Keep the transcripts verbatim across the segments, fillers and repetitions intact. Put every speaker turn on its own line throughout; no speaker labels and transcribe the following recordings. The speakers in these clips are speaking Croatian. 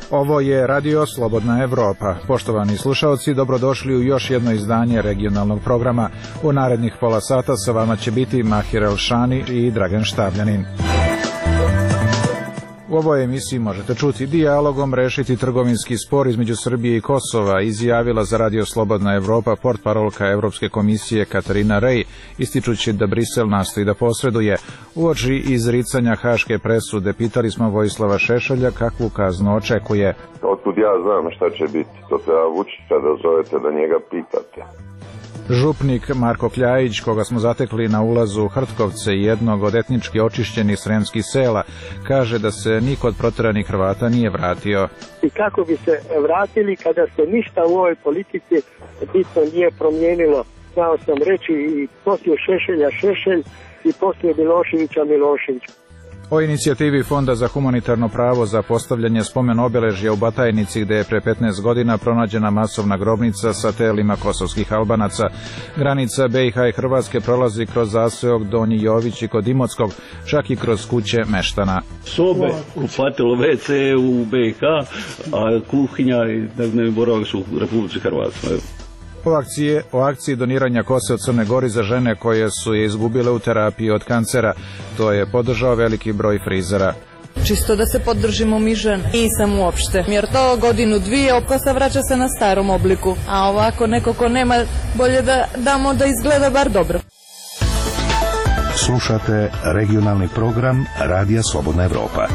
Ovo je Radio Slobodna Evropa. Poštovani slušalci, dobrodošli u još jedno izdanje regionalnog programa. U narednih pola sata sa vama će biti Mahir Elšani i Dragan Štavljanin. U ovoj emisiji možete čuti: dijalogom rešiti trgovinski spor između Srbije i Kosova, izjavila za Radio Slobodna Evropa portparolka Evropske komisije Katarina Rej, ističući da Brisel nastoji da posreduje. Uoči izricanja haške presude pitali smo Vojislava Šešelja kakvu kaznu očekuje.
Otkud ja znam šta će biti, to treba Vučića da zovete da njega pitate.
Župnik Marko Kljajić, koga smo zatekli na ulazu u Hrtkovce, jednog od etnički očišćenih sremskih sela, kaže da se niko od proteranih Hrvata nije vratio.
I kako bi se vratili kada se ništa u ovoj politici bitno nije promijenilo. Znao sam reći i poslije Šešelja Šešelj i poslije Miloševića Milošević.
O inicijativi Fonda za humanitarno pravo za postavljanje spomen obeležja u Batajnici, gde je pre petnaest godina pronađena masovna grobnica sa telima kosovskih Albanaca. Granica B i H i Hrvatske prolazi kroz zaseok Donji Jović i kod Imotskog, čak i kroz kuće meštana.
Sobe, kupatilo, ve ce u B i H, a kuhinja i dnevni boravak su u Republici Hrvatskoj.
O akciji, o akciji doniranja kose u Crnoj Gori za žene koje su je izgubile u terapiji od kancera. To je podržao veliki broj frizera.
Čisto da se podržimo mi žene. Nisam uopšte, jer to godinu dvije kosa vraća se na starom obliku. A ovako neko ko nema, bolje da damo da izgleda bar dobro.
Slušate regionalni program Radija Slobodna Evropa.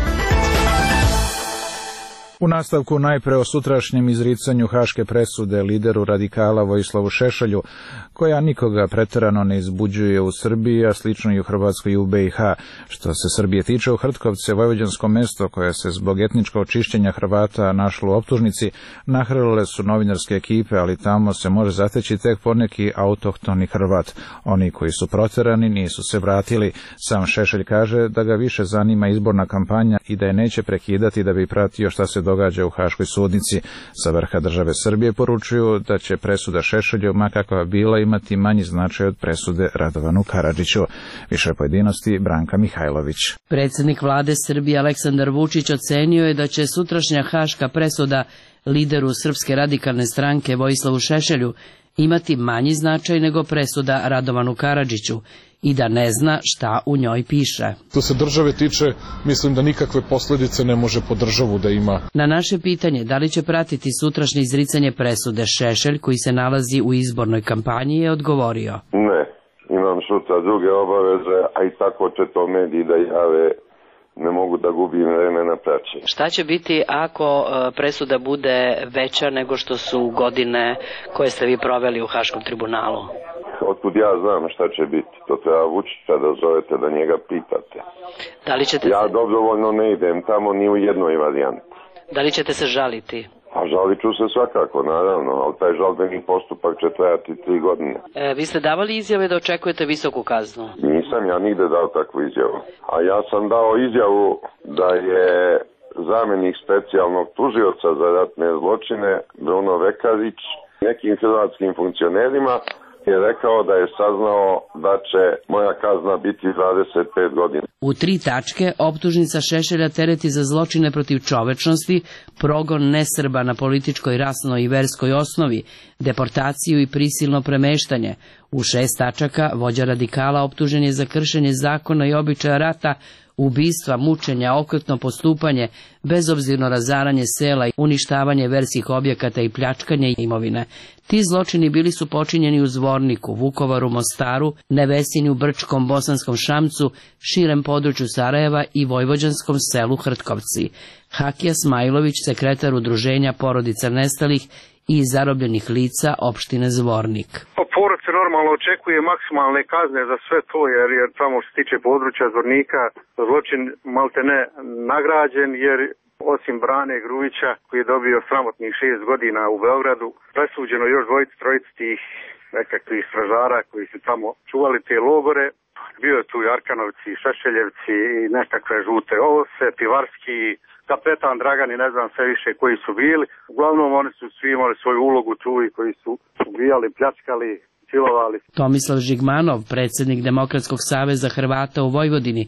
U nastavku najpre o sutrašnjem izricanju haške presude lideru radikala Vojislavu Šešelju, koja nikoga preterano ne izbuđuje u Srbiji, a slično i u Hrvatskoj i u B i H. Što se Srbije tiče, u Hrtkovce, vojvođansko mesto koje se zbog etničkog očišćenja Hrvata našlo u optužnici, nahrlile su novinarske ekipe, ali tamo se može zateći tek poneki autohtoni Hrvat. Oni koji su proterani nisu se vratili. Sam Šešelj kaže da ga više zanima izborna kampanja i da je neće prekidati da bi pratio šta se događa u Haškoj sudnici. Sa vrha države Srbije poručuju da će presuda Šešelju, ma kakva bila, imati manji značaj od presude Radovanu Karadžiću. Više pojedinosti Branka Mihajlović.
Predsjednik vlade Srbije Aleksandar Vučić ocenio je da će sutrašnja haška presuda lideru Srpske radikalne stranke Vojislavu Šešelju imati manji značaj nego presuda Radovanu Karadžiću i da ne zna šta u njoj piše.
Što se države tiče, mislim da nikakve posljedice ne može po državu da ima.
Na naše pitanje da li će pratiti sutrašnje izricanje presude Šešelj, koji se nalazi u izbornoj kampanji, je odgovorio:
Ne, imam sutra druge obaveze, a i tako će to mediji da jave. Ne mogu da gubim vreme na praćenje.
Šta će biti ako presuda bude veća nego što su godine koje ste vi proveli u Haškom tribunalu?
Otkud ja znam šta će biti, to treba Vučića da zovete da njega pitate.
Da li ćete
ja
se...
dobrovoljno ne idem tamo ni u jednoj varijanti.
Da li ćete se žaliti?
A žalit ću se svakako, naravno, ali taj žalbeni postupak će trajati tri godine.
E, vi ste davali izjave da očekujete visoku kaznu?
Nisam ja nigde dao takvu izjavu. A ja sam dao izjavu da je zamenik specijalnog tužioca za ratne zločine Bruno Vekarić nekim hrvatskim funkcionerima je rekao da je saznao da će moja kazna biti dvadeset pet godina.
U tri tačke optužnica Šešelja tereti za zločine protiv čovečnosti, progon nesrba na političkoj, rasnoj i verskoj osnovi, deportaciju i prisilno premeštanje. U šest tačaka vođa radikala optužen je za kršenje zakona i običaja rata, ubistva, mučenja, okrutno postupanje, bezobzirno razaranje sela i uništavanje verskih objekata i pljačkanje imovine. Ti zločini bili su počinjeni u Zvorniku, Vukovaru, Mostaru, Nevesinju, Brčkom, Bosanskom Šamcu, širem području Sarajeva i vojvođanskom selu Hrtkovci. Hakija Smajlović, sekretar udruženja porodica nestalih i zarobljenih lica opštine Zvornik.
Porod se normalno očekuje maksimalne kazne za sve to, jer, jer tamo što se tiče područja Zvornika zločin malte ne nagrađen, jer osim Brane Grujića koji je dobio sramotnih šest godina u Beogradu, presuđeno još dvojici, trojici tih nekakvih stražara koji su tamo čuvali te logore. Bio je tu i Arkanovci, i Šešeljevci i nekakve žute ovce, Pivarski, kapetan Dragan i ne znam sve više koji su bili. Uglavnom oni su svi imali svoju ulogu tu i koji su ubijali, pljačkali, silovali.
Tomislav Žigmanov, predsjednik Demokratskog saveza Hrvata u Vojvodini,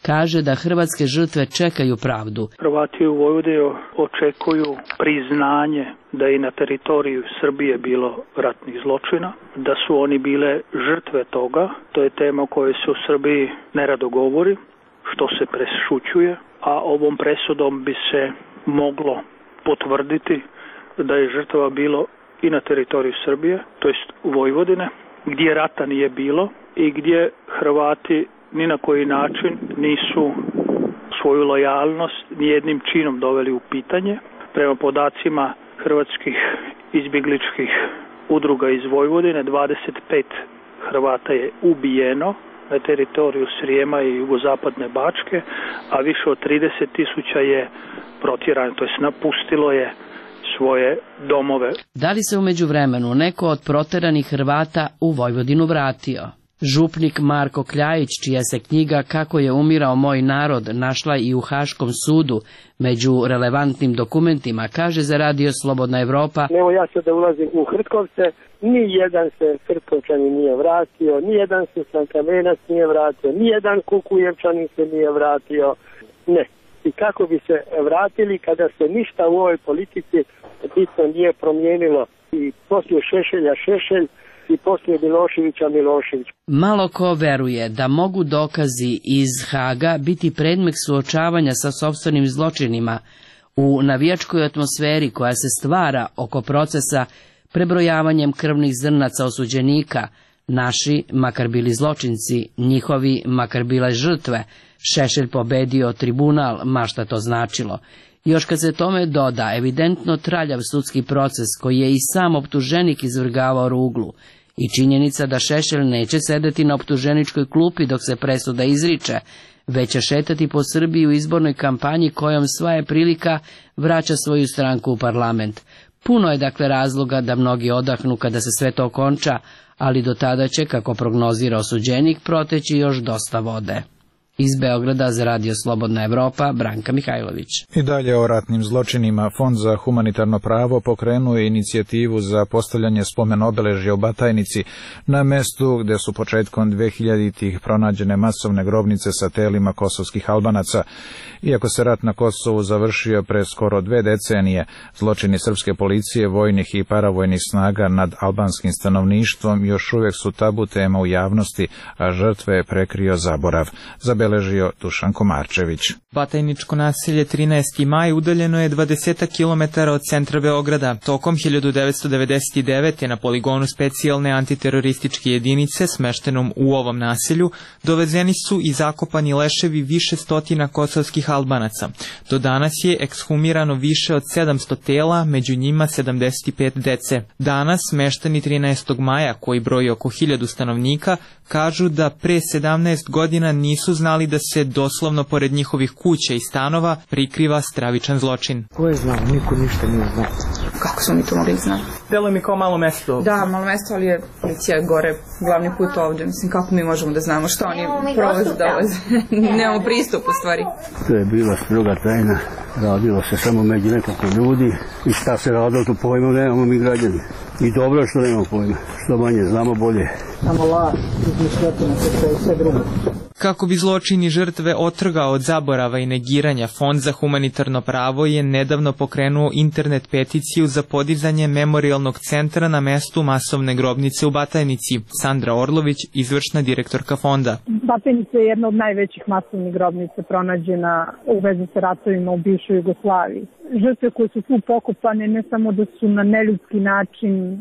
kaže da hrvatske žrtve čekaju pravdu.
Hrvati u Vojvodini očekuju priznanje da je i na teritoriju Srbije bilo ratnih zločina, da su oni bile žrtve toga. To je tema o kojoj se u Srbiji nerado govori, što se prešućuje, a ovom presudom bi se moglo potvrditi da je žrtava bilo i na teritoriju Srbije, to jest Vojvodine, gdje rata nije bilo i gdje Hrvati ni na koji način nisu svoju lojalnost nijednim činom doveli u pitanje. Prema podacima hrvatskih izbjegličkih udruga iz Vojvodine, dvadeset pet Hrvata je ubijeno na teritoriju Srijema i jugozapadne Bačke, a više od trideset tisuća je protjerano, to jest napustilo je svoje domove.
Da li se u međuvremenu neko od proteranih Hrvata u Vojvodinu vratio? Župnik Marko Kljajić, čija se knjiga Kako je umirao moj narod našla i u Haškom sudu među relevantnim dokumentima, kaže za radio Slobodna Evropa:
Evo ja sad da ulazim u Hrtkovce, ni jedan se Hrtkovčanin nije vratio, ni jedan se Slankamenac nije vratio, ni jedan Kukujevčanin se nije vratio, ne. I kako bi se vratili kada se ništa u ovoj politici bitno nije promijenilo i poslije Šešelja Šešelj i poslije Miloševića Milošević.
Malo ko veruje da mogu dokazi iz Haga biti predmet suočavanja sa sopstvenim zločinima u navijačkoj atmosferi koja se stvara oko procesa prebrojavanjem krvnih zrnaca osuđenika. Naši, makar bili zločinci, njihovi, makar bile žrtve, Šešelj pobedio tribunal, ma šta to značilo. Još kad se tome doda evidentno traljav sudski proces koji je i sam optuženik izvrgavao ruglu i činjenica da Šešelj neće sedeti na optuženičkoj klupi dok se presuda izriče, već će šetati po Srbiji u izbornoj kampanji kojom sva je prilika vraća svoju stranku u parlament. Puno je dakle razloga da mnogi odahnu kada se sve to konča, ali do tada će, kako prognozira osuđenik, proteći još dosta vode. Iz Beograda za radio Slobodna Evropa, Branka Mihajlović.
I dalje o ratnim zločinima. Fond za humanitarno pravo pokrenuo je inicijativu za postavljanje spomen obeležja u Batajnici na mestu gde su početkom dvehiljaditih pronađene masovne grobnice sa telima kosovskih Albanaca. Iako se rat na Kosovu završio pre skoro dve decenije, zločini srpske policije, vojnih i paravojnih snaga nad albanskim stanovništvom još uvijek su tabu tema u javnosti, a žrtve je prekrio zaborav. Zabeležio Dušan Komarčević.
Batajničko naselje trinaesti maj udaljeno je dvadeset kilometara od centra Beograda. Tokom hiljadu devetsto devedeset devete. na poligonu specijalne antiterorističke jedinice smeštenom u ovom naselju dovezeni su i zakopani leševi više stotina kosovskih Albanaca. Do danas je ekshumirano više od sedamsto tela, među njima sedamdeset pet dece. Danas meštani trinaestog maja, koji broji oko hiljadu stanovnika, kažu da pre sedamnaest godina nisu znali da se doslovno pored njihovih kuća i stanova prikriva stravičan zločin.
Ko je znao? Niko ništa nije znao.
Kako smo mi to mogli znati?
Delo mi kao malo mesto.
Da, malo mesto, ali je policija gore glavni put ovdje. Mislim, kako mi možemo da znamo što oni provoze dolaze? Nemamo pristup u stvari.
To je bila stroga tajna. Radilo se samo među nekoliko ljudi i šta se radilo, to pojma nemamo mi građani. I dobro što nemamo pojma. Što manje znamo, bolje.
Samo laž, izmišljotina, sve i sve drugo.
Kako bi zločini žrtve otrgao od zaborava i negiranja, Fond za humanitarno pravo je nedavno pokrenuo internet peticiju za podizanje memorijalnog centra na mestu masovne grobnice u Batajnici. Sandra Orlović, izvršna direktorka fonda.
Batajnica je jedna od najvećih masovnih grobnica pronađena u vezi sa ratovima u bivšoj Jugoslaviji. Žrtve koje su tu pokopane ne samo da su na neljudski način e,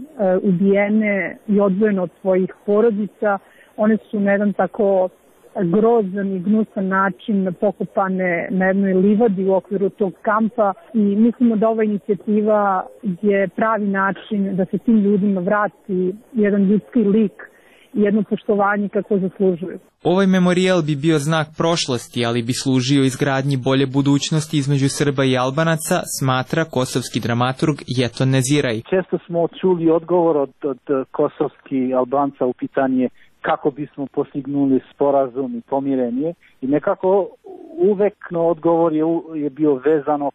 ubijene i odvojene od svojih porodica, one su na jedan tako grozan i gnusan način pokopane na jednoj livadi u okviru tog kampa i mislimo da ova inicijativa je pravi način da se tim ljudima vrati jedan ljudski lik i jedno poštovanje kako zaslužuju.
Ovaj memorijal bi bio znak prošlosti, ali bi služio izgradnji bolje budućnosti između Srba i Albanaca, smatra kosovski dramaturg Jeton Neziraj.
Često smo čuli odgovor od, od kosovskih Albanca u pitanje kako bismo postignuli sporazum i pomirenje i nekako uvek odgovor je, je bio vezan oko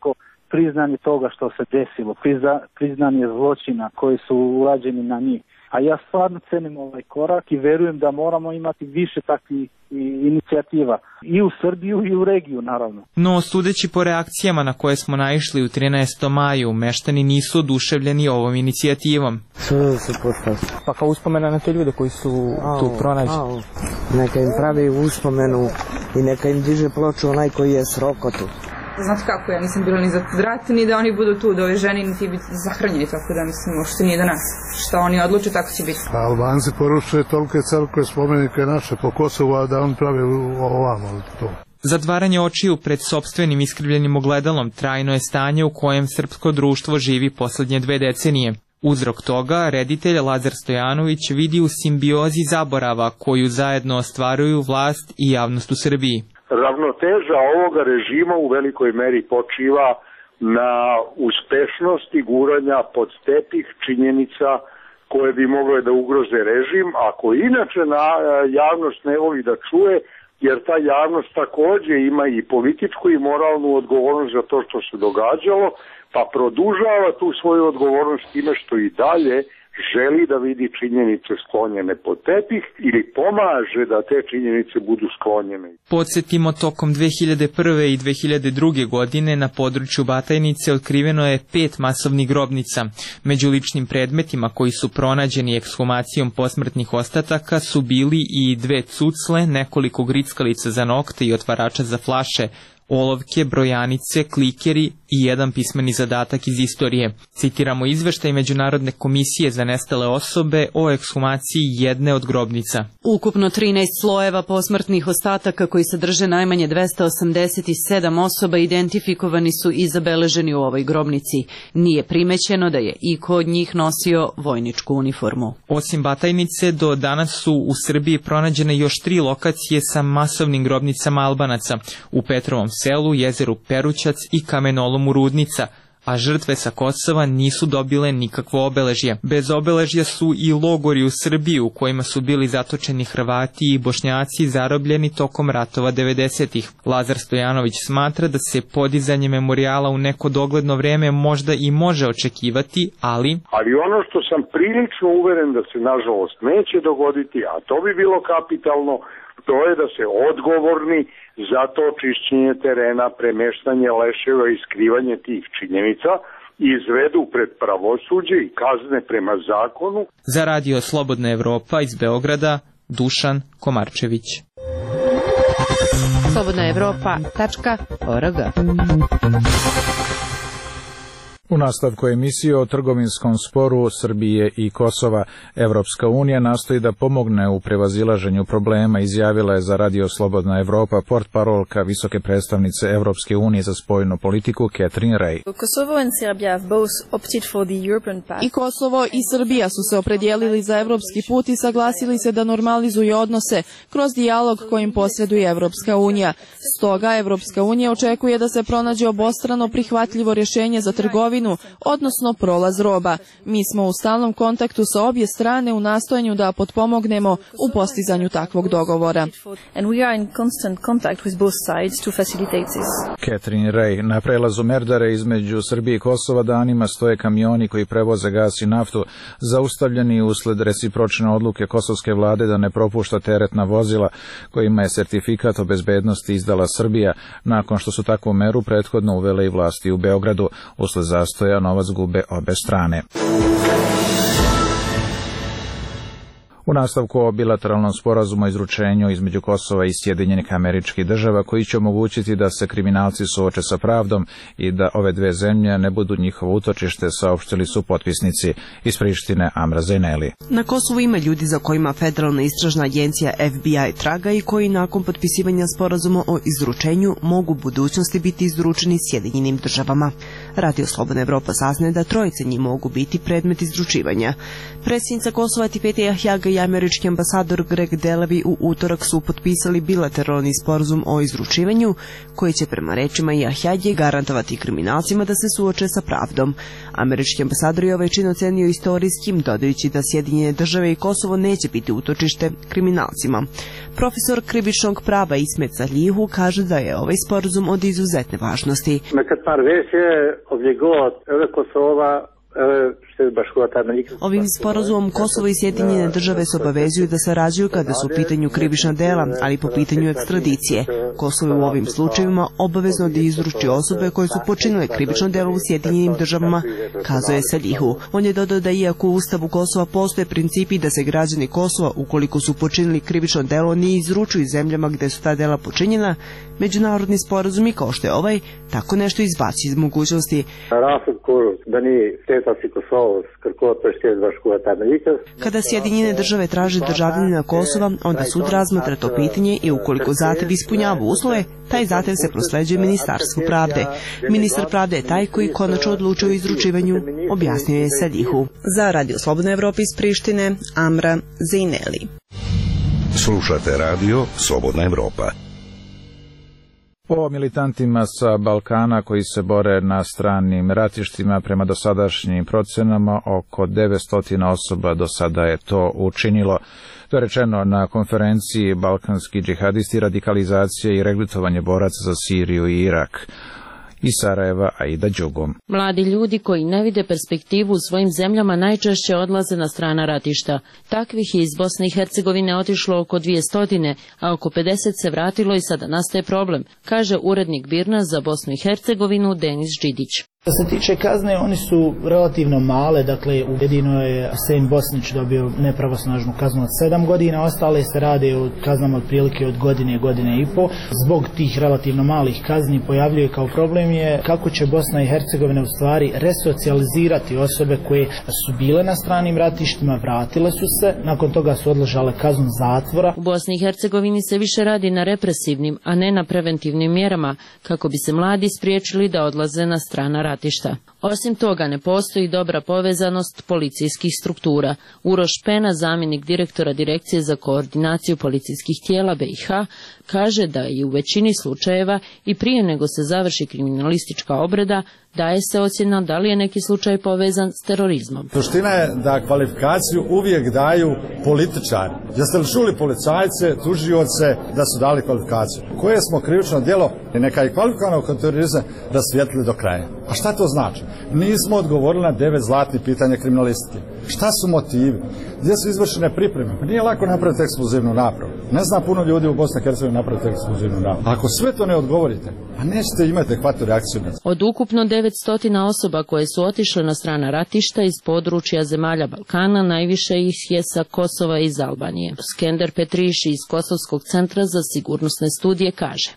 priznanje toga što se desilo, prizna, priznanje zločina koji su urađeni na njih. A ja stvarno cenim ovaj korak i verujem da moramo imati više takvih inicijativa i u Srbiju i u regiju, naravno.
No, sudeći po reakcijama na koje smo naišli u trinaestom maju, meštani nisu oduševljeni ovom inicijativom.
Što se postavlja?
Pa kao uspomena na te ljude koji su au, tu pronađeni.
Au. Neka im pravi uspomenu i neka im diže ploču onaj koji je s rokotu.
Znate kako, ja nisam bila ni za rat, ni da oni budu tu, da ove ženi niti biti zahranjeni, tako da mislim, što nije do nas. Što oni odluče, tako će biti.
Albanci porušuje tolike crkve, spomenike naše po Kosovu, a da on pravi ovamo to.
Zatvaranje očiju pred sopstvenim iskrivljenim ogledalom trajno je stanje u kojem srpsko društvo živi poslednje dve decenije. Uzrok toga reditelj Lazar Stojanović vidi u simbiozi zaborava koju zajedno ostvaruju vlast i javnost u Srbiji.
Ravnoteža ovoga režima u velikoj meri počiva na uspešnosti guranja pod tepih činjenica koje bi mogle da ugroze režim, a koji inače na javnost ne voli da čuje, jer ta javnost takođe ima i političku i moralnu odgovornost za to što se događalo, pa produžava tu svoju odgovornost time što i dalje želi da vidi činjenice sklonjene pod tepih ili pomaže da te činjenice budu sklonjene.
Podsjetimo, tokom dve hiljade prve i dve hiljade druge. godine na području Batajnice otkriveno je pet masovnih grobnica. Među ličnim predmetima koji su pronađeni ekshumacijom posmrtnih ostataka su bili i dve cucle, nekoliko grickalica za nokte i otvarača za flaše, olovke, brojanice, klikeri i jedan pismeni zadatak iz istorije. Citiramo izveštaj Međunarodne komisije za nestale osobe o ekshumaciji jedne od grobnica.
Ukupno trinaest slojeva posmrtnih ostataka koji sadrže najmanje dvesta osamdeset sedam osoba identifikovani su i zabeleženi u ovoj grobnici. Nije primećeno da je iko od njih nosio vojničku uniformu.
Osim Batajnice, do danas su u Srbiji pronađene još tri lokacije sa masovnim grobnicama Albanaca u Petrovom selu, jezeru Perućac i kamenolomu Rudnica, a žrtve sa Kosova nisu dobile nikakvo obeležje. Bez obeležja su i logori u Srbiji u kojima su bili zatočeni Hrvati i Bošnjaci zarobljeni tokom ratova devedesetih. Lazar Stojanović smatra da se podizanje memorijala u neko dogledno vreme možda i može očekivati, ali...
Ali ono što sam prilično uveren da se nažalost neće dogoditi, a to bi bilo kapitalno, to je da se odgovorni za to čišćenje terena, premeštanje leševa i skrivanje tih činjenica izvedu pred pravosuđe i kazne prema zakonu.
Za radio Slobodna Evropa iz Beograda, Dušan Komarčević.
slobodna evropa tačka org.
U nastavku emisije o trgovinskom sporu Srbije i Kosova, Evropska unija nastoji da pomogne u prevazilaženju problema, izjavila je za radio Slobodna Evropa portparolka visoke predstavnice Evropske unije za spoljnu politiku Catherine Ray.
I Kosovo i Srbija su se opredijelili za evropski put i saglasili se da normalizuju odnose kroz dijalog kojim posreduje Evropska unija. Stoga Evropska unija očekuje da se pronađe obostrano prihvatljivo rješenje za trgovinu, odnosno prolaz roba. Mi smo u stalnom kontaktu sa obje strane u nastojanju da potpomognemo u postizanju takvog dogovora.
Catherine Ray, na prelazu Merdare između Srbije i Kosova danima stoje kamioni koji prevoze gas i naftu, zaustavljeni usled recipročne odluke kosovske vlade da ne propušta teretna vozila kojima je sertifikat o bezbednosti izdala Srbija, nakon što su takvu meru prethodno uvele i vlasti u Beogradu. Usled zastoja novac gube obe strane. U nastavku o bilateralnom sporazumu o izručenju između Kosova i Sjedinjenih Američkih Država, koji će omogućiti da se kriminalci suoče sa pravdom i da ove dve zemlje ne budu njihovo utočište, saopštili su potpisnici iz Prištine Amra Zejneli.
Na Kosovu ima ljudi za kojima Federalna istražna agencija F B I traga i koji nakon potpisivanja sporazuma o izručenju mogu u budućnosti biti izručeni Sjedinjenim Državama. Radio Slobodna Evropa saznaje da trojice njih mogu biti predmet izručivanja. Predsjednica Kosova Tipete Jahjaga i američki ambasador Greg Delevi u utorak su potpisali bilateralni sporazum o izručivanju koji će prema rečima Jahjage garantovati kriminalcima da se suoče sa pravdom. Američki ambasador je ovaj čin ocenio istorijskim, dodajući da Sjedinjene države i Kosovo neće biti utočište kriminalcima. Profesor krivičnog prava Ismet Salihu kaže da je ovaj sporazum od izuzetne važnosti. Ovim sporazumom Kosovo i Sjedinjene države se obavezuju da sarađuju kada su u pitanju krivična dela, ali po pitanju ekstradicije. Kosovo je u ovim slučajevima obavezno da izruči osobe koje su počinile krivično delo u Sjedinjenim državama, kazuje Salihu. On je dodao da iako u Ustavu Kosova postoje principi da se građani Kosova, ukoliko su počinili krivično delo, ne izručuju zemljama gde su ta dela počinjena, međunarodni sporazumi kao što je ovaj, tako nešto izbaci iz mogućnosti. Kada Sjedinjene države traže državljanina Kosova, onda sud razmatra to pitanje i ukoliko zahtev ispunjava uslove, taj zahtev se prosleđuje Ministarstvu pravde. Ministar pravde je taj koji konačno odlučuje o izručivanju, objasnio je Salihu. Za Radio Slobodna Evropa iz Prištine, Amra Zejneli.
Slušate Radio Slobodna Evropa.
Po militantima sa Balkana koji se bore na stranim ratištima, prema dosadašnjim procenama oko devetsto osoba do sada je to učinilo. To je rečeno na konferenciji Balkanski džihadisti, radikalizacija i regrutovanje boraca za Siriju i Irak. Iz Sarajeva, Aida Đugum.
Mladi ljudi koji ne vide perspektivu u svojim zemljama najčešće odlaze na strana ratišta. Takvih je iz Bosne i Hercegovine otišlo oko dvjesto, a oko pedeset se vratilo i sada nastaje problem, kaže urednik Birna za Bosnu i Hercegovinu Denis Đidić.
Što se tiče kazne, oni su relativno male, dakle jedino je Hüsein Bosnić dobio nepravosnažnu kaznu od sedam godina, ostale se rade o kaznama otprilike od godine, godine i po. Zbog tih relativno malih kazni pojavljuje kao problem je kako će Bosna i Hercegovina u stvari resocijalizirati osobe koje su bile na stranim ratištima, vratile su se, nakon toga su odležale kaznu zatvora.
U Bosni i Hercegovini se više radi na represivnim, a ne na preventivnim mjerama, kako bi se mladi spriječili da odlaze na strana ratišta. Osim toga, ne postoji dobra povezanost policijskih struktura. Uroš Pena, zamjenik direktora Direkcije za koordinaciju policijskih tijela B i H, kaže da i u većini slučajeva i prije nego se završi kriminalistička obrada, daje se ocjena da li je neki slučaj povezan s terorizmom.
Suština je da kvalifikaciju uvijek daju političari. Jeste li čuli policajce, tužioce da su dali kvalifikaciju? Koje smo krivično djelo i neka je kvalifikovano kao terorizam rasvijetlili do kraja. A šta to znači? Nismo odgovorili na devet zlatnih pitanja kriminalistike. Šta su motivi? Gdje su izvršene pripreme? Pa nije lako napraviti eksplozivnu napravu. Ne zna puno ljudi u Bosni i Hercegovini napraviti eksplozivnu napravu. Ako sve to ne odgovorite, pa nećete imati adekvatnu reakciju.
Od ukupno devetsto osoba koje su otišle na strana ratišta iz područja zemalja Balkana, najviše ih je sa Kosova i iz Albanije. Skender Petriš iz Kosovskog centra za sigurnosne studije kaže.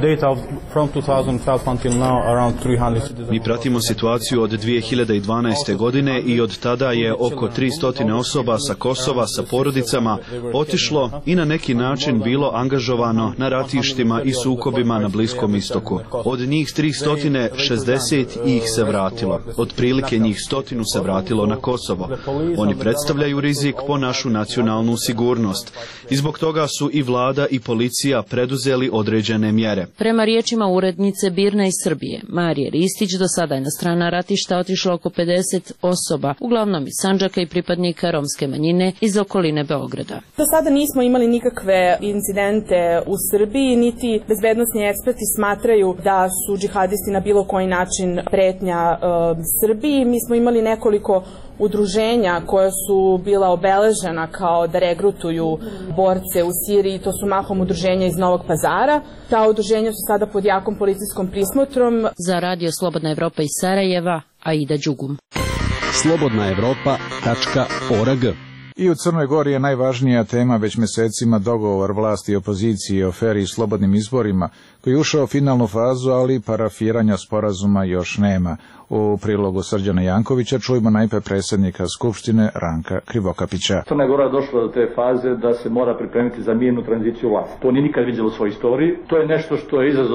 Mi pratimo situaciju od dvije hiljade dvanaeste. godine i od tada je oko tristo osoba sa Kosova sa porodicama otišlo i na neki način bilo angažovano na ratištima i sukobima na Bliskom istoku. Od njih tristo šezdeset ih se vratilo. Otprilike njih stotinu se vratilo na Kosovo. Oni predstavljaju rizik po našu nacionalnu sigurnost. I zbog toga su i vlada i policija preduzeli određene mjere.
Prema riječima urednice Birna iz Srbije, Marije Ristić, do sada je na strana ratišta otišlo oko pedeset osoba, uglavnom iz Sandžaka i pripadnika romske manjine iz okoline Beograda.
Do sada nismo imali nikakve incidente u Srbiji, niti bezbednosni eksperti smatraju da su džihadisti na bilo koji način pretnja e, Srbiji. Mi smo imali nekoliko udruženja koja su bila obeležena kao da regrutuju borce u Siriji, to su mahom udruženja iz Novog Pazara. Ta udruženja su sada pod jakom policijskom prismotrom.
Za Radio Slobodna Evropa iz Sarajeva, Aida Đugum.
slobodna evropa tačka org.
I u Crnoj Gori je najvažnija tema već mjesecima dogovor vlasti i opozicije o fer i slobodnim izborima, koji je ušao u finalnu fazu, ali parafiranja sporazuma još nema. U prilogu Srđana Jankovića čujemo najpre predsjednika Skupštine Ranka Krivokapića.
Crna Gora je došla do te faze da se mora pripremiti za mirnu tranziciju vlasti. To nije nikad vidjelo u svojoj istoriji. To je nešto što je izazov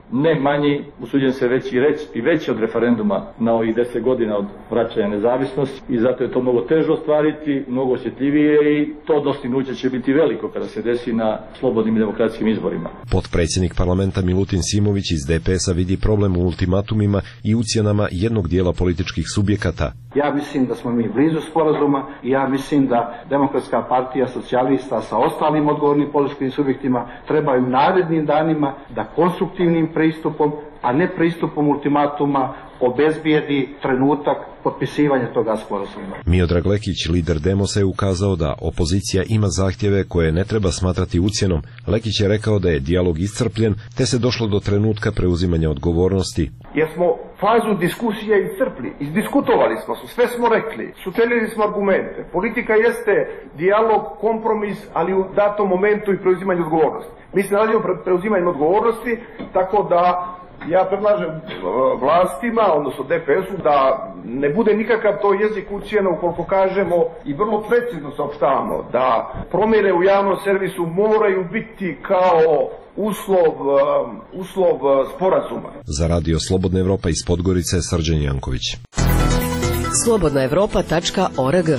ne manji, usuđujem se reći i reći i veći od referenduma na ovih deset godina od vraćanja nezavisnosti i zato je to mnogo teže ostvariti, mnogo osjetljivije i to dostignuće će biti veliko kada se desi na slobodnim i demokratskim izborima.
Potpredsjednik parlamenta Milutin Simović iz D P S-a vidi problem u ultimatumima i ucjenama jednog dijela političkih subjekata.
Ja mislim da smo mi blizu sporazuma i ja mislim da Demokratska partija socijalista sa ostalim odgovornim političkim subjektima trebaju narednim danima da konstruktivnim pristupom, a ne pristupom ultimatuma, obezbijedi trenutak potpisivanja toga sporazuma.
Miodrag Lekić, lider Demosa, je ukazao da opozicija ima zahtjeve koje ne treba smatrati ucjenom. Lekić je rekao da je dijalog iscrpljen, te se došlo do trenutka preuzimanja odgovornosti.
Jer smo fazu diskusije iscrpli, izdiskutovali smo se, sve smo rekli, sučelili smo argumente. Politika jeste dijalog, kompromis, ali u datom momentu i preuzimanje odgovornosti. Mi se nalazimo pre preuzimanjem odgovornosti, tako da ja predlažem vlastima, odnosno D P S-u, da ne bude nikakav to jezik ucjena ukoliko kažemo i vrlo precizno saopštavamo da promjene u javnom servisu moraju biti kao uslov, uslov sporazuma.
Za radio Slobodna Evropa iz Podgorice, Srđan Janković.
slobodna evropa tačka org.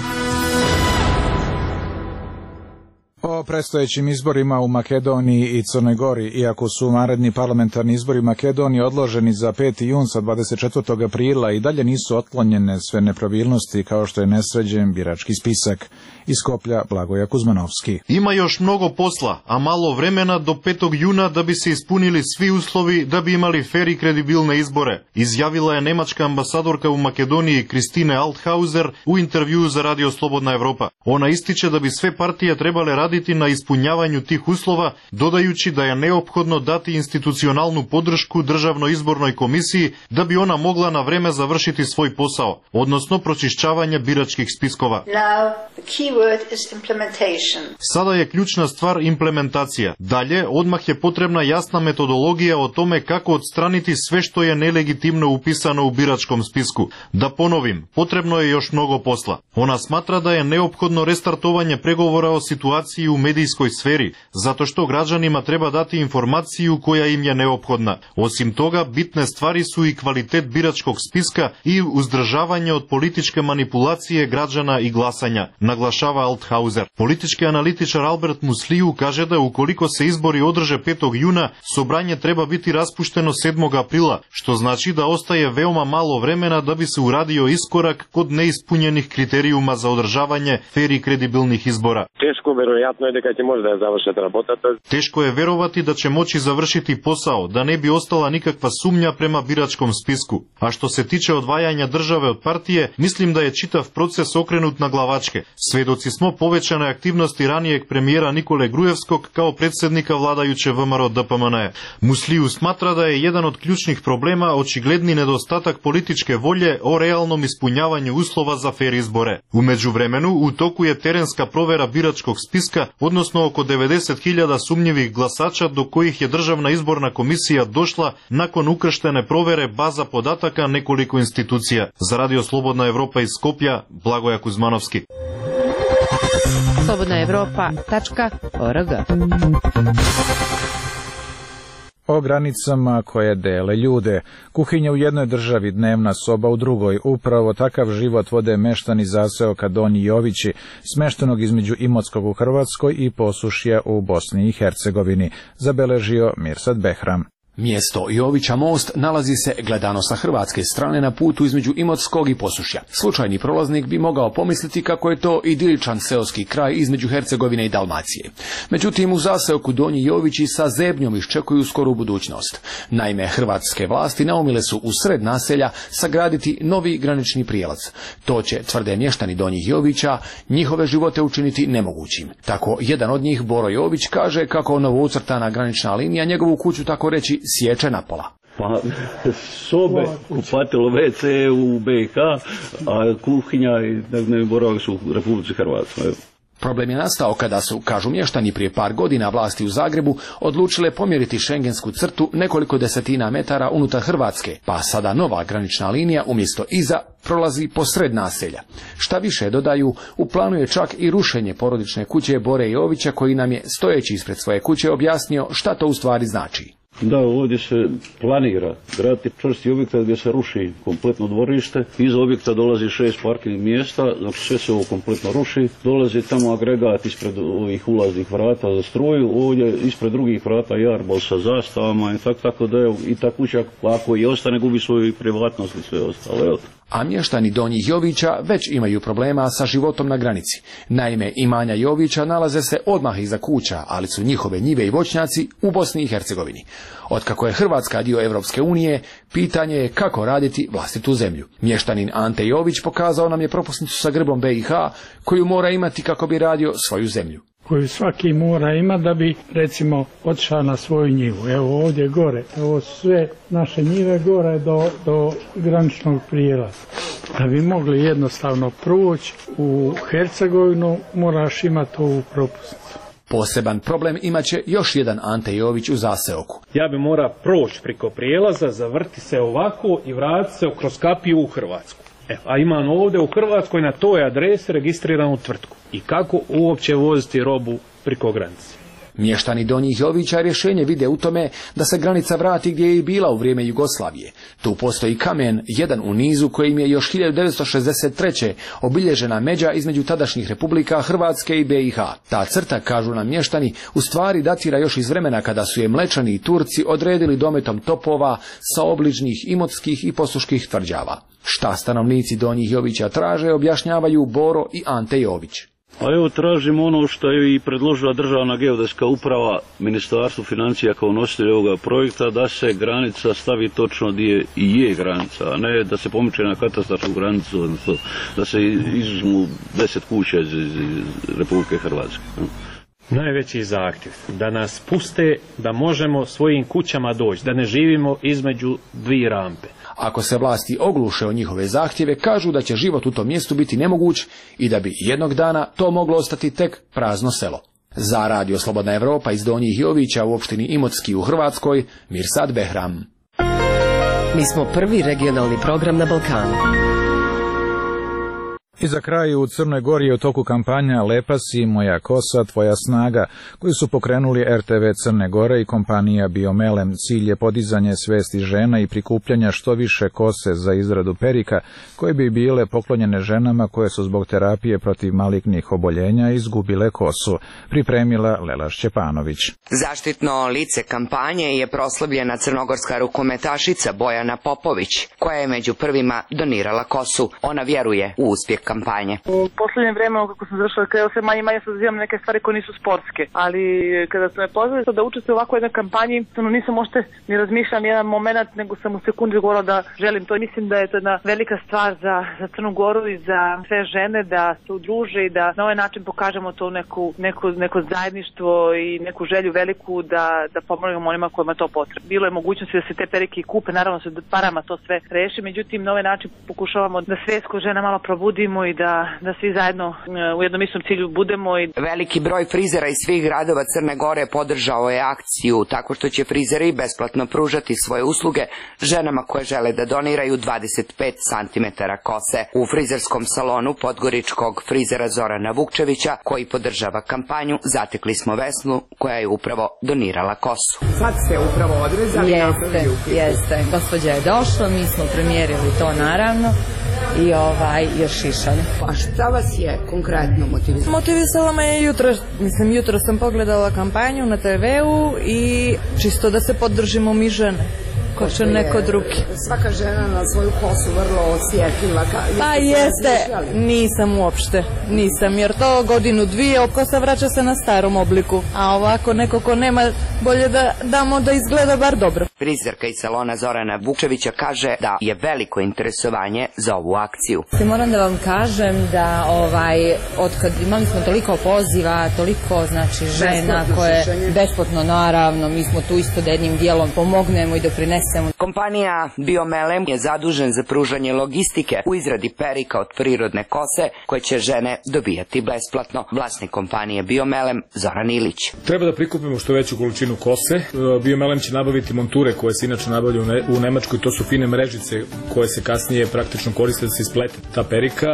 O predstojećim izborima u Makedoniji i Crnoj Gori, iako su naredni parlamentarni izbori u Makedoniji odloženi za peti jun sa dvadeset četvrtog aprila, i dalje nisu otklonjene sve nepravilnosti kao što je nesređen birački spisak. Iz Skoplja, Blagoja Kuzmanovski.
Ima još mnogo posla, a malo vremena do petog juna da bi se ispunili svi uslovi da bi imali fer i kredibilne izbore, izjavila je nemačka ambasadorka u Makedoniji Kristine Althauser u intervjuu za radio Slobodna Evropa. Ona ističe da bi sve partije trebale raditi na ispunjavanju tih uslova, dodajući da je neophodno dati institucionalnu podršku Državnoj izbornoj komisiji da bi ona mogla na vreme završiti svoj posao, odnosno pročišćavanje biračkih spiskova.
Now, the key word is implementation.
Sada je ključna stvar implementacija. Dalje, odmah je potrebna jasna metodologija o tome kako odstraniti sve što je nelegitimno upisano u biračkom spisku. Da ponovim, potrebno je još mnogo posla. Ona smatra da je neophodno restartovanje pregovora o situaciji u medijskoj sferi, zato što građanima treba dati informaciju koja im je neophodna. Osim toga, bitne stvari su i kvalitet biračkog spiska i uzdržavanje od političke manipulacije građana i glasanja, naglašava Althauser. Politički analitičar Albert Musliju kaže da ukoliko se izbori održe petog juna, sobranje treba biti raspušteno sedmog aprila, što znači da ostaje veoma malo vremena da bi se uradio iskorak kod neispunjenih kriterijuma za održavanje fer i kredibilnih izbora.
Teško verovatno je da će može da završiti работата.
Teško je verovati da će moći završiti posao, da ne bi ostala nikakva sumnja prema biračkom spisku. A što se tiče odvajanja države od partije, mislim da je čitav proces okrenut na glavačke. Svedoci smo povećane aktivnosti ranijeg premijera Nikole Grujevskog kao predsjednika vladajuće V M R O D P M N-a. Musliju smatra da je jedan od ključnih problema očigledni nedostatak političke volje o realnom ispunjavanju uslova za fer izbore. U međuvremenu, u toku je terenska provera biračkog spiska, odnosno oko devedeset hiljada sumnjivih glasača do kojih je Državna izborna komisija došla nakon ukrštene provere baza podataka nekoliko institucija. Za radio Slobodna Evropa iz Skoplja, Blagoja Kuzmanovski.
slobodna evropa tačka org.
O granicama koje dele ljude. Kuhinja u jednoj državi, dnevna soba u drugoj. Upravo takav život vode meštani zaseoka Donji Jovići, smeštenog između Imotskog u Hrvatskoj i Posušja u Bosni i Hercegovini, zabeležio Mirsad Behram.
Mjesto Jovića Most nalazi se gledano sa hrvatske strane na putu između Imotskog i Posušja. Slučajni prolaznik bi mogao pomisliti kako je to idiličan seoski kraj između Hercegovine i Dalmacije. Međutim, u zaseoku Donji Jovići sa zebnjom iščekuju skoru budućnost. Naime, hrvatske vlasti naumile su u sred naselja sagraditi novi granični prijelac. To će, tvrde mještani Donjih Jovića, njihove živote učiniti nemogućim. Tako, jedan od njih, Boro Jović, kaže kako novoucrtana granična linija njegovu kuću, tako reći, sječe na pola.
Pa sobe, kupatilo, ve ce u be i ha, a kuhinja i dnevni boravak su u Republici Hrvatskoj.
Problem je nastao kada su, kažu mještani, prije par godina vlasti u Zagrebu odlučile pomjeriti šengensku crtu nekoliko desetina metara unutar Hrvatske, pa sada nova granična linija umjesto iza prolazi posred naselja. Šta više, dodaju, u planu je čak i rušenje porodične kuće Bore Jovića, koji nam je, stojeći ispred svoje kuće, objasnio šta to u stvari znači.
Da, ovdje se planira graditi čvrsti objekat gdje se ruši kompletno dvorište. Iz objekta dolazi šest parking mjesta, dok sve se ovo kompletno ruši. Dolazi tamo agregat ispred ovih ulaznih vrata za struju, ovdje ispred drugih vrata jarbol sa zastavama i tako, tako da je i ta kuća, ako i ostane, gubi svoju privatnost i sve ostalo. Evo.
A mještani Donjih Jovića već imaju problema sa životom na granici. Naime, imanja Jovića nalaze se odmah iza kuća, ali su njihove njive i voćnjaci u Bosni i Hercegovini. Otkako je Hrvatska dio Europske unije, pitanje je kako raditi vlastitu zemlju. Mještanin Ante Jović pokazao nam je propusnicu sa grbom B i H koju mora imati kako bi radio svoju zemlju.
Koju svaki mora ima da bi, recimo, otišao na svoju njivu. Evo ovdje gore, evo sve naše njive gore do, do graničnog prijelaza. Da bi mogli jednostavno proći u Hercegovinu, moraš imati ovu propusnicu.
Poseban problem imaće još jedan Ante Jović u zaseoku.
Ja bi mora proći preko prijelaza, zavrti se ovako i vrati se kroz kapiju u Hrvatsku. Evo, a imam ovdje u Hrvatskoj na toj adresi registriranu tvrtku. I kako uopće voziti robu preko granice?
Mještani Donjih Jovića rješenje vide u tome da se granica vrati gdje je i bila u vrijeme Jugoslavije. Tu postoji kamen, jedan u nizu kojim je još hiljadu devetsto šezdeset treće obilježena međa između tadašnjih republika Hrvatske i B i H. Ta crta, kažu nam mještani, u stvari datira još iz vremena kada su je Mlečani i Turci odredili dometom topova sa obližnjih imotskih i posuških tvrđava. Šta stanovnici Donjih Jovića traže, objašnjavaju Boro i Ante Jović.
A evo tražimo ono što je i predložila Državna geodetska uprava, Ministarstvo financija kao nositelj ovoga projekta, da se granica stavi točno gdje i je granica, a ne da se pomiče na katastarsku granicu, odnosno da se izuzmu deset kuća iz, iz Republike Hrvatske.
Najveći zahtjev da nas puste da možemo svojim kućama doći, da ne živimo između dvije rampe.
Ako se vlasti ogluše o njihove zahtjeve, kažu da će život u tom mjestu biti nemoguć i da bi jednog dana to moglo ostati tek prazno selo. Za Radio Slobodna Evropa iz Donjih Jovića u opštini Imotski u Hrvatskoj, Mirsad Behram.
Mi smo prvi regionalni program na Balkanu.
I za kraj u Crnoj Gori je u toku kampanja Lepa si, moja kosa, tvoja snaga, koju su pokrenuli R T V Crne Gore i kompanija Biomelem. Cilj je podizanje svesti žena i prikupljanja što više kose za izradu perika, koje bi bile poklonjene ženama koje su zbog terapije protiv malignih oboljenja izgubile kosu, pripremila Lela Šćepanović.
Zaštitno lice kampanje je proslavljena crnogorska rukometašica Bojana Popović, koja je među prvima donirala kosu. Ona vjeruje u uspjeh kampanje.
U posljednje vrijeme, kako sam završila, kada se manje manje sazivam neke stvari koje nisu sportske, ali kada su me pozvali da učestvujem u ovakvoj jednoj kampanji, nisam možete ni razmišljala ni jedan moment, nego sam u sekundi govorila da želim to. Mislim da je to jedna velika stvar za, za Crnu Goru i za sve žene da se udruže i da na ovaj način pokažemo to neku, neku, neko zajedništvo i neku želju veliku da, da pomognemo onima kojima to potrebno. Bilo je mogućnosti da se te perike kupe, naravno se parama to sve reši, međutim na ovaj način pokušavamo da svijest kod žena malo probudimo i da, da svi zajedno u jednom istom cilju budemo. I...
Veliki broj frizera iz svih gradova Crne Gore podržao je akciju tako što će frizeri besplatno pružati svoje usluge ženama koje žele da doniraju dvadeset pet centimetara kose. U frizerskom salonu podgoričkog frizera Zorana Vukčevića, koji podržava kampanju, zatekli smo Vesnu koja je upravo donirala kosu.
Sad ste upravo odrezali.
Jeste, jeste. Gospođa je došla, mi smo premjerili to naravno. I ovaj, još šišali.
A šta vas je konkretno motivisalo?
Motivisala me je jutro, mislim jutro sam pogledala kampanju na te veu i čisto da se podržimo mi žene. Ko će neko drugi.
Svaka žena na svoju kosu vrlo osjetljiva.
Pa jeste, nisam uopšte, nisam, jer to godinu dvije kosa vraća se na starom obliku, a ovako neko ko nema, bolje da damo da izgleda bar dobro.
Frizerka iz salona Zorana Vukčevića kaže da je veliko interesovanje za ovu akciju.
Se moram da vam kažem da ovaj, otkad imali smo toliko poziva, toliko znači žena koje besplatno naravno, mi smo tu isto da jednim dijelom pomognemo i doprinesemo.
Kompanija Biomelem je zadužen za pružanje logistike u izradi perika od prirodne kose koje će žene dobijati besplatno. Vlasnik kompanije Biomelem Zoran Ilić.
Treba da prikupimo što veću količinu kose. Biomelem će nabaviti monture koje se inače nabavljaju u Nemačkoj. To su fine mrežice koje se kasnije praktično koriste da se isplete ta perika.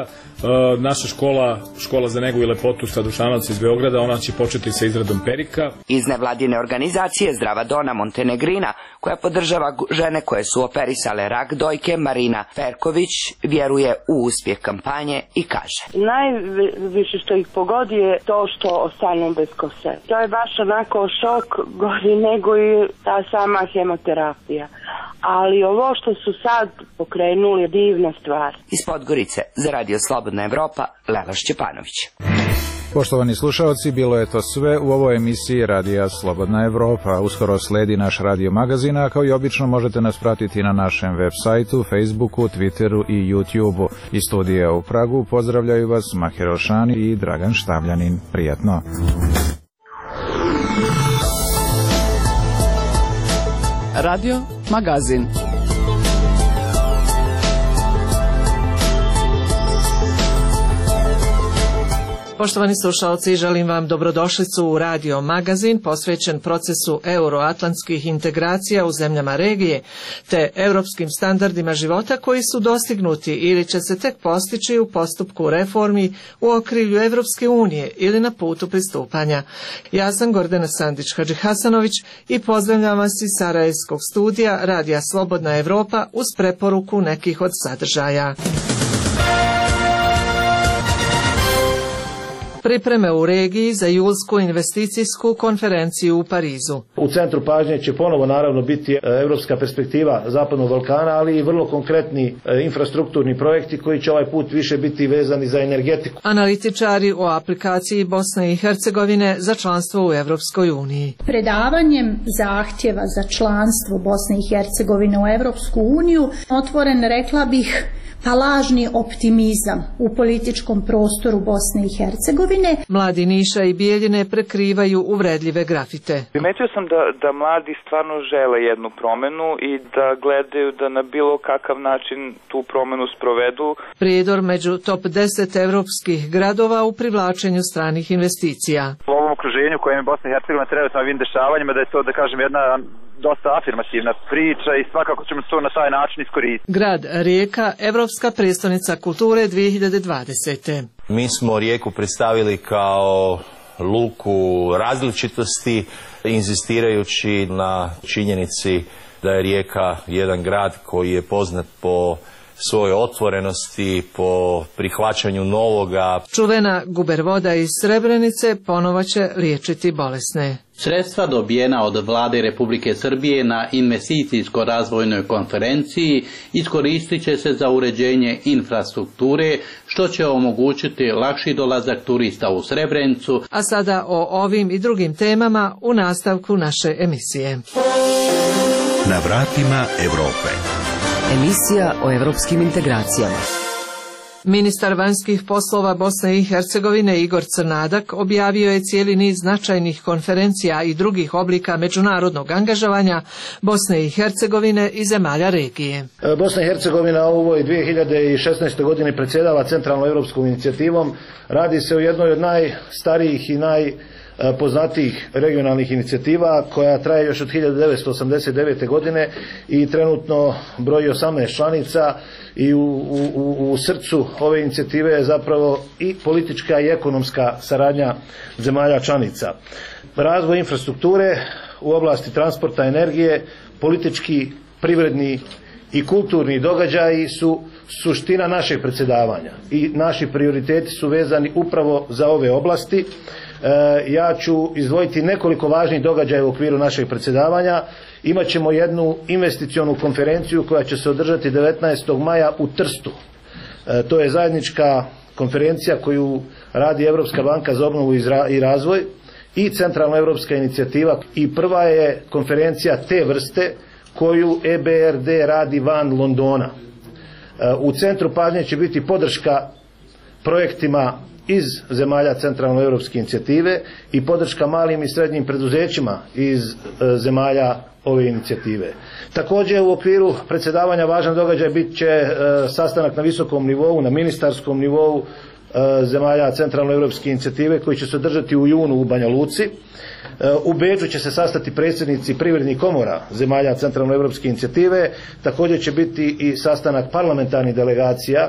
naša škola, škola za negu i lepotu sa Dušanovca iz Beograda, ona će početi sa izradom perika.
Iz nevladine organizacije Zdrava Dona Montenegrina, koja podržava žene koje su operisale rak dojke, Marina Ferković vjeruje u uspjeh kampanje i kaže:
Najviše što ih pogodi je to što ostanu bez kose. To je baš onako šok, gori nego i ta sama hemoterapija. Ali ovo što su sad pokrenuli je divna stvar.
Iz Podgorice za Radio Slobodna Evropa, Lela Šćepanović.
Poštovani slušalci, bilo je to sve u ovoj emisiji Radija Slobodna Evropa. Uskoro sledi naš radio magazin, a kao i obično možete nas pratiti na našem web sajtu, Facebooku, Twitteru i YouTubeu. Iz studija u Pragu pozdravljaju vas Mahir Elšani i Dragan Štavljanin. Prijatno!
Radio magazin.
Poštovani slušalci, želim vam dobrodošlicu u Radio magazin posvećen procesu euroatlantskih integracija u zemljama regije te europskim standardima života koji su dostignuti ili će se tek postići u postupku reformi u okrilju Evropske unije ili na putu pristupanja. Ja sam Gordana Sandić-Hadžihasanović i pozdravljam vas iz Sarajevskog studija Radija Slobodna Evropa uz preporuku nekih od sadržaja. Pripreme u regiji za julsku investicijsku konferenciju u Parizu.
U centru pažnje će ponovo naravno biti europska perspektiva Zapadnog Balkana, ali i vrlo konkretni infrastrukturni projekti koji će ovaj put više biti vezani za energetiku.
Analitičari o aplikaciji Bosne i Hercegovine za članstvo u Evropskoj uniji.
Predavanjem zahtjeva za članstvo Bosne i Hercegovine u Evropsku uniju otvoren, rekla bih, pa lažni optimizam u političkom prostoru Bosne i Hercegovine.
Mladi Niša i Bijeljine prekrivaju uvredljive grafite.
Primetio sam da, da mladi stvarno žele jednu promenu i da gledaju da na bilo kakav način tu promenu sprovedu.
Prijedor među top deset evropskih gradova u privlačenju stranih investicija.
U ovom okruženju kojem je Bosna i Hercegovina trenutno ovim dešavanjima, da je to, da kažem, jedna dosta afirmativna priča i svakako ćemo to na taj način iskoristiti.
Grad Rijeka, Evropska prijestolnica kulture dvije hiljade dvadesete.
Mi smo Rijeku predstavili kao luku različitosti, inzistirajući na činjenici da je Rijeka jedan grad koji je poznat po svojoj otvorenosti, po prihvaćanju novoga.
Čuvena gubervoda iz Srebrenice ponovo će liječiti bolesne.
Sredstva dobijena od Vlade Republike Srbije na investicijsko-razvojnoj konferenciji iskoristit će se za uređenje infrastrukture, što će omogućiti lakši dolazak turista u Srebrenicu.
A sada o ovim i drugim temama u nastavku naše emisije.
Na vratima Evrope.
Emisija o evropskim integracijama.
Ministar vanjskih poslova Bosne i Hercegovine Igor Crnadak objavio je cijeli niz značajnih konferencija i drugih oblika međunarodnog angažovanja Bosne i Hercegovine i zemalja regije.
Bosna i Hercegovina u ovoj dvije hiljade šesnaestoj godini predsjedava centralnom europskom inicijativom. Radi se o jednoj od najstarijih i naj poznatijih regionalnih inicijativa koja traje još od hiljadu devetsto osamdeset devete. godine i trenutno broji osamnaest članica i u, u, u srcu ove inicijative je zapravo i politička i ekonomska saradnja zemalja članica. Razvoj infrastrukture u oblasti transporta, energije, politički, privredni i kulturni događaji su suština našeg predsjedavanja i naši prioriteti su vezani upravo za ove oblasti. Ja ću izdvojiti nekoliko važnih događaja u okviru našeg predsjedavanja. Imaćemo jednu investicionu konferenciju koja će se održati devetnaestog maja u Trstu. To je zajednička konferencija koju radi Europska banka za obnovu i razvoj i Centralna europska inicijativa. I prva je konferencija te vrste koju E B R D radi van Londona. U centru pažnje će biti podrška projektima iz zemalja centralnoeuropske inicijative i podrška malim i srednjim preduzećima iz e, zemalja ove inicijative. Također u okviru predsjedavanja važan događaj bit će e, sastanak na visokom nivou, na ministarskom nivou e, zemalja centralnoeuropske inicijative koji će se održati u junu u Banja Luci. E, u Beču će se sastati predsjednici privrednih komora zemalja centralnoeuropske inicijative. Također će biti i sastanak parlamentarnih delegacija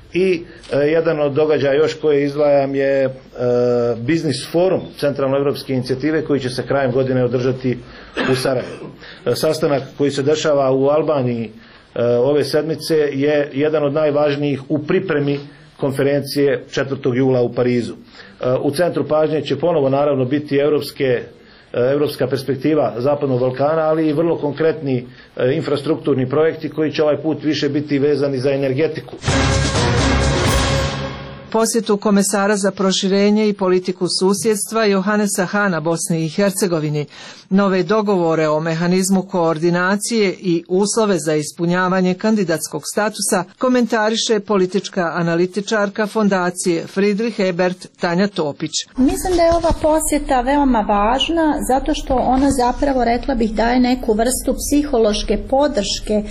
I e, jedan od događaja još koje izdvajam je e, biznis forum centralnoevropske inicijative koji će se krajem godine održati u Sarajevu. E, sastanak koji se dešava u Albaniji e, ove sedmice je jedan od najvažnijih u pripremi konferencije četvrtog jula u Parizu. E, u centru pažnje će ponovo naravno biti europske Europska perspektiva Zapadnog Balkana, ali i vrlo konkretni e, infrastrukturni projekti koji će ovaj put više biti vezani za energetiku.
Posjetu komesara za proširenje i politiku susjedstva Johanesa Hana Bosni i Hercegovini, nove dogovore o mehanizmu koordinacije i uslove za ispunjavanje kandidatskog statusa komentariše politička analitičarka fondacije Friedrich Ebert Tanja Topić.
Mislim da je ova posjeta veoma važna zato što ona zapravo, rekla bih, daje neku vrstu psihološke podrške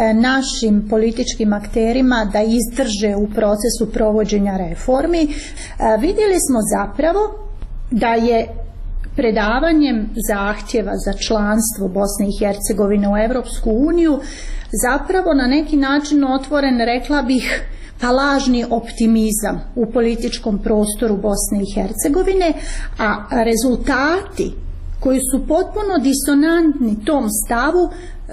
našim političkim akterima da izdrže u procesu provođenja reformi. Reformi. E, vidjeli smo zapravo da je predavanjem zahtjeva za članstvo Bosne i Hercegovine u Europsku uniju zapravo na neki način otvoren, rekla bih, pa lažni optimizam u političkom prostoru Bosne i Hercegovine, a rezultati koji su potpuno disonantni tom stavu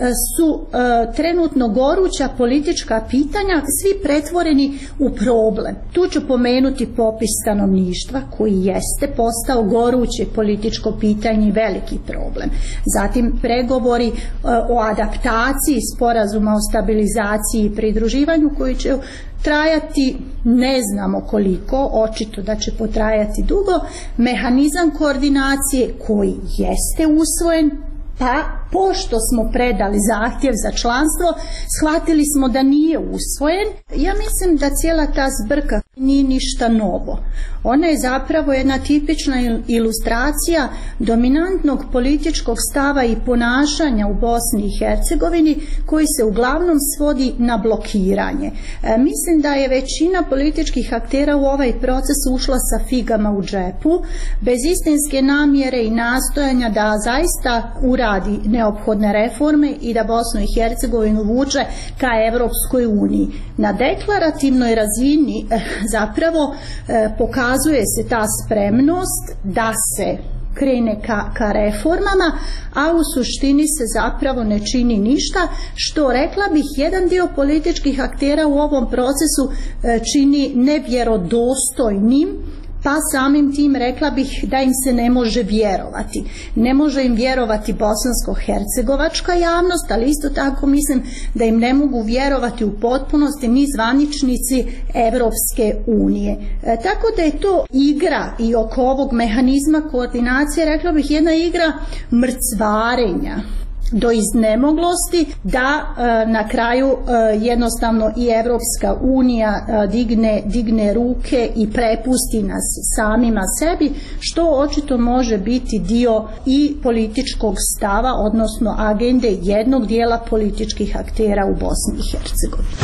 su e, trenutno goruća politička pitanja, svi pretvoreni u problem. Tu ću pomenuti popis stanovništva koji jeste postao goruće političko pitanje i veliki problem. Zatim pregovori e, o adaptaciji sporazuma o stabilizaciji i pridruživanju koji će trajati ne znamo koliko, očito da će potrajati dugo, mehanizam koordinacije koji jeste usvojen, pa pošto smo predali zahtjev za članstvo, shvatili smo da nije usvojen. Ja mislim da cijela ta zbrka nije ništa novo. Ona je zapravo jedna tipična ilustracija dominantnog političkog stava i ponašanja u Bosni i Hercegovini koji se uglavnom svodi na blokiranje. E, mislim da je većina političkih aktera u ovaj proces ušla sa figama u džepu, bez istinske namjere i nastojanja da zaista uradi neophodne reforme i da Bosnu i Hercegovinu vuče ka Evropskoj uniji. Na deklarativnoj razini eh, zapravo eh, pokazuje se ta spremnost da se krene ka, ka reformama, a u suštini se zapravo ne čini ništa, što, rekla bih, jedan dio političkih aktera u ovom procesu eh, čini nevjerodostojnim, pa samim tim rekla bih da im se ne može vjerovati. Ne može im vjerovati bosansko-hercegovačka javnost, ali isto tako mislim da im ne mogu vjerovati u potpunosti ni zvaničnici Evropske unije. E, tako da je to igra i oko ovog mehanizma koordinacije, rekla bih, jedna igra mrcvarenja do iznemoglosti da e, na kraju e, jednostavno i Evropska unija e, digne, digne ruke i prepusti nas samima sebi, što očito može biti dio i političkog stava, odnosno agende jednog dijela političkih aktera u Bosni i Hercegovini.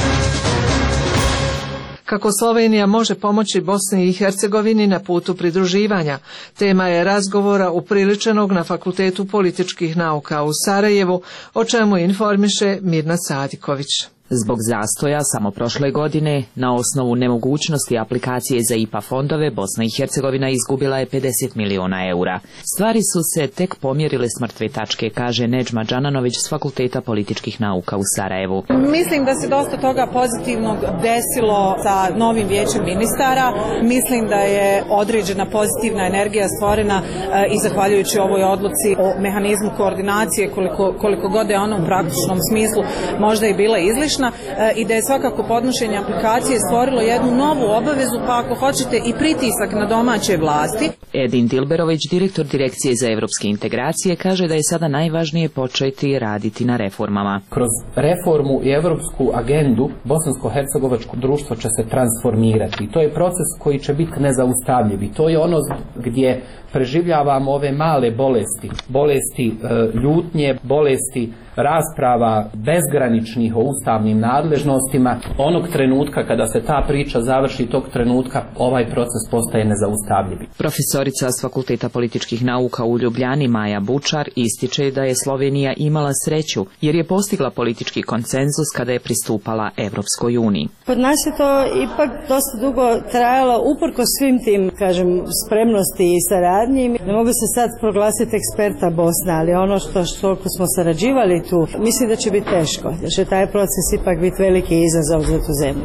Kako Slovenija može pomoći Bosni i Hercegovini na putu pridruživanja, tema je razgovora upriličenog na Fakultetu političkih nauka u Sarajevu, o čemu informiše Mirna Sadiković.
Zbog zastoja samo prošle godine, na osnovu nemogućnosti aplikacije za I P A fondove, Bosna i Hercegovina izgubila je pedeset miliona eura. Stvari su se tek pomjerile s mrtve tačke, kaže Nedžma Džananović s Fakulteta političkih nauka u Sarajevu.
Mislim da se dosta toga pozitivnog desilo sa novim vijećem ministara. Mislim da je određena pozitivna energija stvorena e, i zahvaljujući ovoj odluci o mehanizmu koordinacije, koliko, koliko god je ona u praktičnom smislu možda i bila izlišna, i da je svakako podnošenje aplikacije stvorilo jednu novu obavezu, pa ako hoćete i pritisak na domaće vlasti.
Edin Dilberović, direktor Direkcije za evropske integracije, kaže da je sada najvažnije početi raditi na reformama.
Kroz reformu i evropsku agendu bosansko-hercegovačko društvo će se transformirati. To je proces koji će biti nezaustavljiv i to je ono gdje preživljavamo ove male bolesti, bolesti e, ljutnje, bolesti rasprava bezgraničnih o ustavnim javnim nadležnostima. Onog trenutka kada se ta priča završi, tog trenutka ovaj proces postaje nezaustavljiv.
Profesorica s Fakulteta političkih nauka u Ljubljani Maja Bučar ističe da je Slovenija imala sreću jer je postigla politički konsenzus kada je pristupala Evropskoj uniji.
Kod nas je to ipak dosta dugo trajalo uprko svim tim, kažem, spremnosti i saradnji. Ne mogu se sad proglasiti eksperta Bosna, ali ono što, što smo sarađivali tu, mislim da će biti teško, da će taj proces ipak biti veliki izazov za tu zemlju.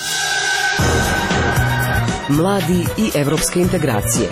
Mladi i evropske integracije.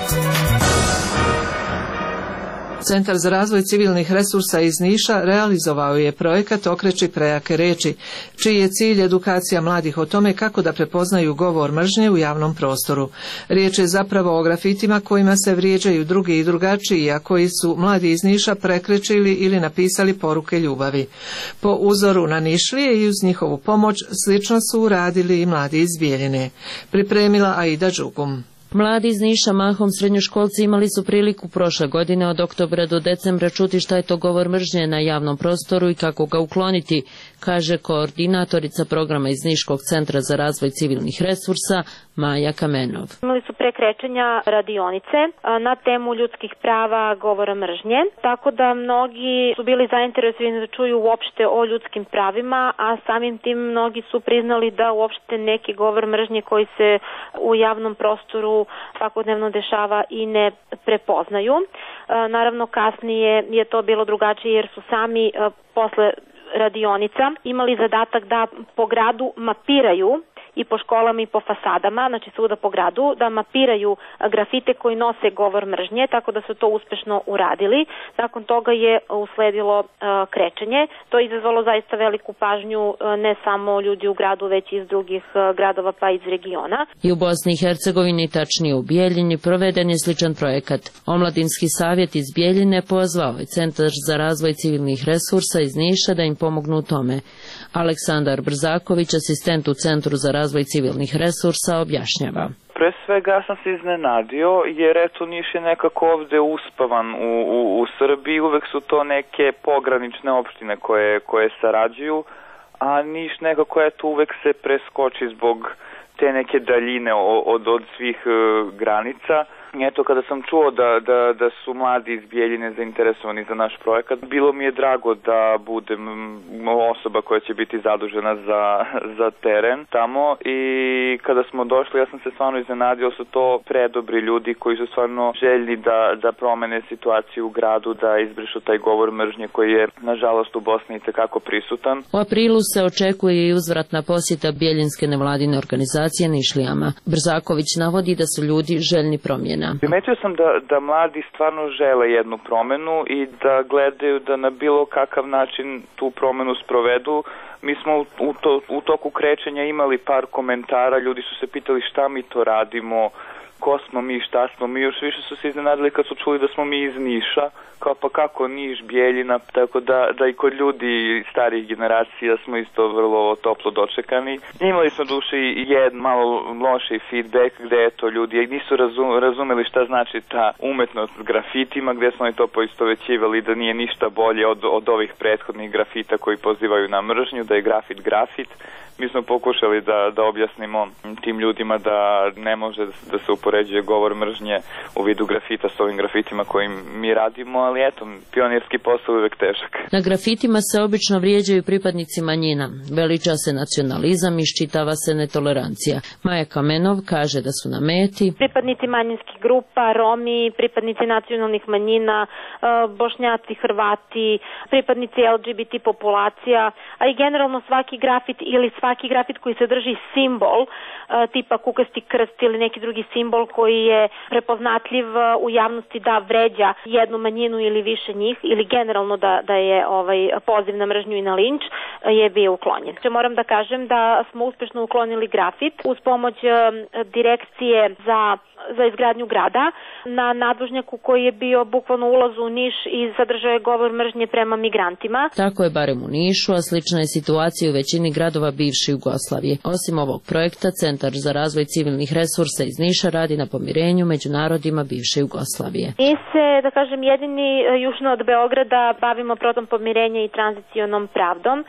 Centar za razvoj civilnih resursa iz Niša realizovao je projekat Okreći prejake reči, čiji je cilj edukacija mladih o tome kako da prepoznaju govor mržnje u javnom prostoru. Riječ je zapravo o grafitima kojima se vrijeđaju drugi i drugačiji, a koji su mladi iz Niša prekrečili ili napisali poruke ljubavi. Po uzoru na Nišlije i uz njihovu pomoć slično su uradili i mladi iz Bijeljine. Pripremila Aida Đugum.
Mladi iz Niša, mahom srednjoškolci, imali su priliku prošle godine od oktobra do decembra čuti šta je to govor mržnje na javnom prostoru i kako ga ukloniti, kaže koordinatorica programa iz Niškog centra za razvoj civilnih resursa Maja Kamenov.
Imali su prekrečenja radionice na temu ljudskih prava, govora mržnje, tako da mnogi su bili zainteresovani da čuju uopšte o ljudskim pravima, a samim tim mnogi su priznali da uopšte neki govor mržnje koji se u javnom prostoru svakodnevno dešava i ne prepoznaju. Naravno, kasnije je to bilo drugačije jer su sami posle radionica imali zadatak da po gradu mapiraju i po školama i po fasadama, znači svuda po gradu, da mapiraju grafite koji nose govor mržnje, tako da su to uspešno uradili. Nakon toga je usledilo uh, krečenje. To je izazvalo zaista veliku pažnju uh, ne samo ljudi u gradu, već i iz drugih uh, gradova pa iz regiona.
I u Bosni i Hercegovini, tačnije u Bijeljini, proveden je sličan projekat. Omladinski savjet iz Bijeljine pozvao je Centar za razvoj civilnih resursa iz Niša da im pomognu u tome. Aleksandar Brzaković, asistent u Centru za razvoj civilnih resursa, objašnjava.
Pre svega sam se iznenadio jer eto Niš je nekako ovde uspavan u, u, u Srbiji, uvek su to neke pogranične opštine koje, koje sarađuju, a Niš nekako eto uvek se preskoči zbog te neke daljine od, od svih uh, granica. Eto, kada sam čuo da, da, da su mladi iz Bijeljine zainteresovani za naš projekat, bilo mi je drago da budem osoba koja će biti zadužena za, za teren tamo i kada smo došli ja sam se stvarno iznenadio, su to predobri ljudi koji su stvarno željni da, da promene situaciju u gradu, da izbrišu taj govor mržnje koji je nažalost u Bosni itekako prisutan.
U aprilu se očekuje i uzvratna posjeta Bijeljinske nevladine organizacije Nišlijama. Brzaković navodi da su ljudi željni promjena.
Primetio sam da, da mladi stvarno žele jednu promenu i da gledaju da na bilo kakav način tu promenu sprovedu. Mi smo u, to, u toku krečenja imali par komentara, ljudi su se pitali šta mi to radimo, ko smo mi, šta smo mi, još više su se iznenadili kad su čuli da smo mi iz Niša, kao pa kako Niš, Bijeljina, tako da, da i kod ljudi starih generacija smo isto vrlo toplo dočekani. Imali smo duše i jedan malo loši feedback gde eto ljudi nisu razum, razumeli šta znači ta umetnost s grafitima, gde smo i to poistovećivali da nije ništa bolje od, od ovih prethodnih grafita koji pozivaju na mržnju, da je grafit grafit. Mi smo pokušali da, da objasnimo tim ljudima da ne može da se upoređuje govor mržnje u vidu grafita s ovim grafitima kojim mi radimo, ali eto, pionirski posao je uvek težak.
Na grafitima se obično vrijeđaju pripadnici manjina, veliča se nacionalizam i iščitava se netolerancija. Maja Kamenov kaže da su na meti
pripadnici manjinskih grupa, Romi, pripadnici nacionalnih manjina, Bošnjaci, Hrvati, pripadnici L G B T populacija, a i generalno svaki grafit ili svaki grafit koji sadrži simbol tipa kukasti krst ili neki drugi simbol koji je prepoznatljiv u javnosti da vređa jednu manjinu ili više njih ili generalno da, da je ovaj poziv na mržnju i na linč je bio uklonjen. Moram da kažem da smo uspešno uklonili grafit uz pomoć direkcije za za izgradnju grada na nadvožnjaku koji je bio bukvalno ulaz u Niš i sadržao je govor mržnje prema migrantima.
Tako je barem u Nišu, a slična je situacija u većini gradova bivše Jugoslavije. Osim ovog projekta, Centar za razvoj civilnih resursa iz Niša radi na pomirenju među narodima bivše Jugoslavije.
Mi se, da kažem, jedini južno od Beograda bavimo protom pomirenja i tranzicionom pravdom.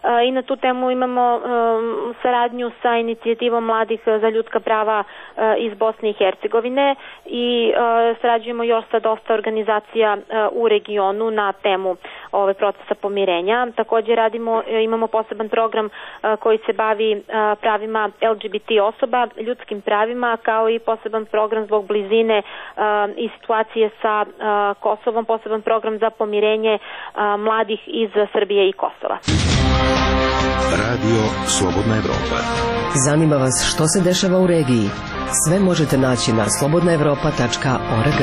i na tu temu imamo saradnju sa inicijativom mladih za ljudska prava iz Bosne i Hercegovine i sarađujemo još sa dosta organizacija u regionu na temu ove procesa pomirenja. Također radimo, imamo poseban program koji se bavi pravima L G B T osoba, ljudskim pravima, kao i poseban program zbog blizine i situacije sa Kosovom, poseban program za pomirenje mladih iz Srbije i Kosova.
Radio Slobodna Evropa.
Zanima vas što se dešava u regiji? Sve možete naći na slobodna evropa tačka org.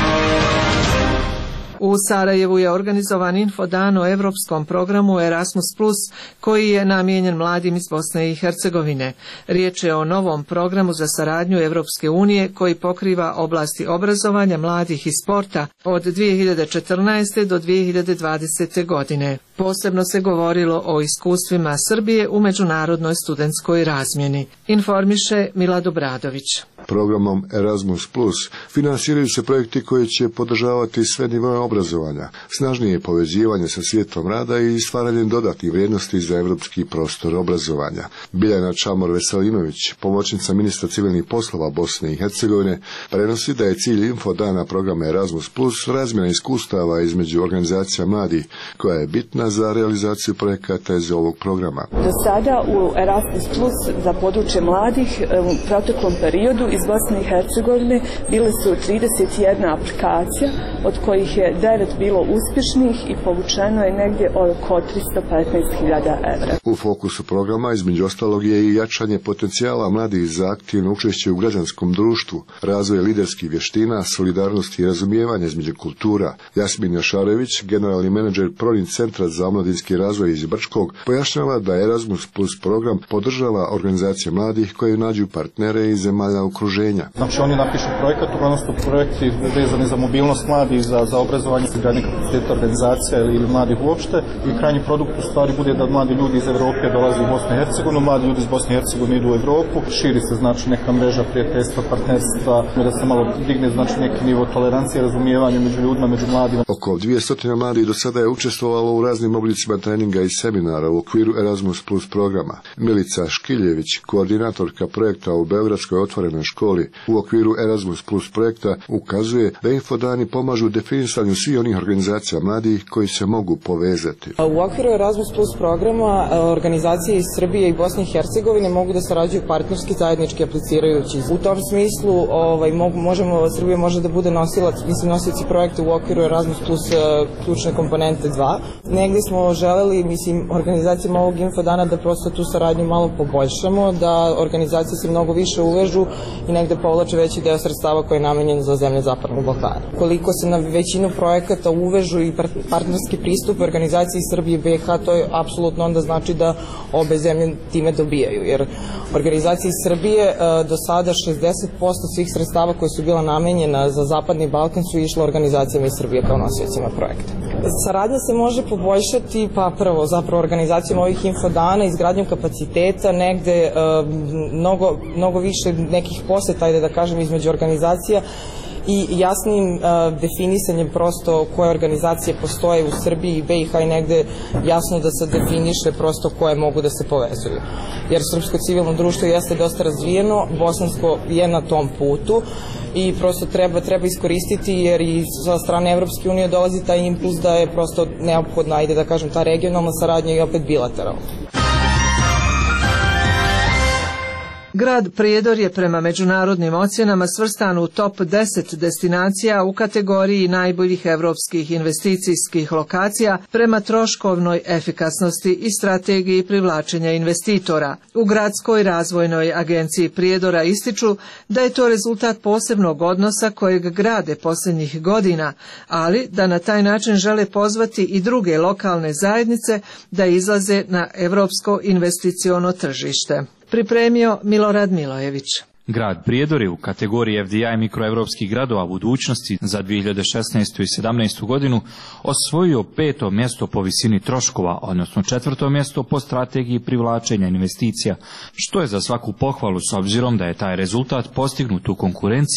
U Sarajevu je organizovan infodan o evropskom programu Erasmus plus, koji je namijenjen mladim iz Bosne i Hercegovine. Riječ je o novom programu za saradnju Evropske unije koji pokriva oblasti obrazovanja mladih i sporta od dvije hiljade četrnaeste. do dvije hiljade dvadesete. godine. Posebno se govorilo o iskustvima Srbije u međunarodnoj studentskoj razmjeni. Informiše Milad Obradović.
Programom Erasmus plus finansiraju se projekti koji će podržavati sve nivoe obrazovanja, snažnije povezivanje sa svijetom rada i stvaranjem dodatnih vrijednosti za evropski prostor obrazovanja. Biljana Čamor-Veselinović, pomoćnica ministra civilnih poslova Bosne i Hercegovine, prenosi da je cilj infodana programa Erasmus plus razmjena iskustava između organizacija mladih, koja je bitna za realizaciju projekata iz ovog programa.
Do sada u Erasmus plus za područje mladih u proteklom periodu iz Bosne i Hercegovine bile su trideset jedna aplikacija, od kojih je devet bilo uspješnih i povučeno je negdje oko tristo petnaest hiljada evra.
U fokusu programa između ostalog je i jačanje potencijala mladih za aktivno učešće u građanskom društvu, razvoj liderskih vještina, solidarnosti i razumijevanja između kultura. Jasmin Jašarević, generalni menadžer Prorin centra za omladinski razvoj iz Brčkog, pojašnjava da Erasmus plus program podržava organizacije mladih koje nađu partnere iz zemalja okruženja.
Znači oni napišu projekat, uglavnom su projekti vezani za mobilnost mladih, za, za obrazovanje, izgradnje kapaciteta organizacija ili, ili mladih uopšte, i krajnji produkt u stvari bude da mladi ljudi iz Evrope dolaze u Bosnu i Hercegovinu, mladi ljudi iz Bosne i Hercegovine idu u Evropu, širi se znači neka mreža prijateljstva, partnerstva, da se malo digne znači neki nivo tolerancije, razumijevanja među ljudima, među mladima.
Oko dvjesto mladih do sada je učestvovalo u raznim oblicima treninga i seminara u okviru Erasmus plus programa. Milica Škiljević, koordinatorka projekta u Beogradskoj otvorenoj školi u okviru Erasmus plus projekta, ukazuje da infodani pomažu definisanju svih onih organizacija mladih koji se mogu povezati.
U okviru Erasmus plus programa organizacije iz Srbije i Bosne i Hercegovine mogu da sarađuju partnerski, zajednički aplicirajući. U tom smislu ovaj, možemo, Srbija može da bude nosilac, mislim nosioci projekta u okviru Erasmus plus ključne komponente dva. Negdje smo želeli, mislim, organizacijama ovog infodana da prosto tu saradnju malo poboljšamo, da organizacije se mnogo više uvežu i negde povlače veći deo sredstava koji je namenjen za zemlje Zapadnog Balkana. Koliko se na većinu projekata uvežu i partnerski pristup organizacije iz Srbije i B iH, to je apsolutno onda znači da obe zemlje time dobijaju, jer organizacije iz Srbije do sada šezdeset posto svih sredstava koje su bila namenjena za Zapadni Balkan su išle organizacijama iz Srbije kao nosiocima projekta. Saradnja se može poboljšati, pa prvo zapravo organizacijom ovih infodana, izgradnjom kapaciteta, negde mnogo, mnogo više nekih poseta, ajde da kažem, između organizacija i jasnim uh, definisanjem prosto koje organizacije postoje u Srbiji i B iH i negde jasno da se definiše prosto koje mogu da se povezuju. Jer srpsko civilno društvo jeste dosta razvijeno, bosansko je na tom putu i prosto treba, treba iskoristiti, jer i sa strane Evropske unije dolazi taj impuls da je prosto neophodna, ajde da kažem, ta regionalna saradnja i opet bilateralna.
Grad Prijedor je prema međunarodnim ocjenama svrstan u top deset destinacija u kategoriji najboljih evropskih investicijskih lokacija prema troškovnoj efikasnosti i strategiji privlačenja investitora. U Gradskoj razvojnoj agenciji Prijedora ističu da je to rezultat posebnog odnosa kojeg grade posljednjih godina, ali da na taj način žele pozvati i druge lokalne zajednice da izlaze na evropsko investiciono tržište. Pripremio Milorad Milojević.
Grad Prijedor je u kategoriji F D I mikroevropskih gradova budućnosti za dvije hiljade šesnaestu i sedamnaestu. godinu osvojio peto mjesto po visini troškova, odnosno četvrto mjesto po strategiji privlačenja investicija, što je za svaku pohvalu s obzirom da je taj rezultat postignut u konkurenciji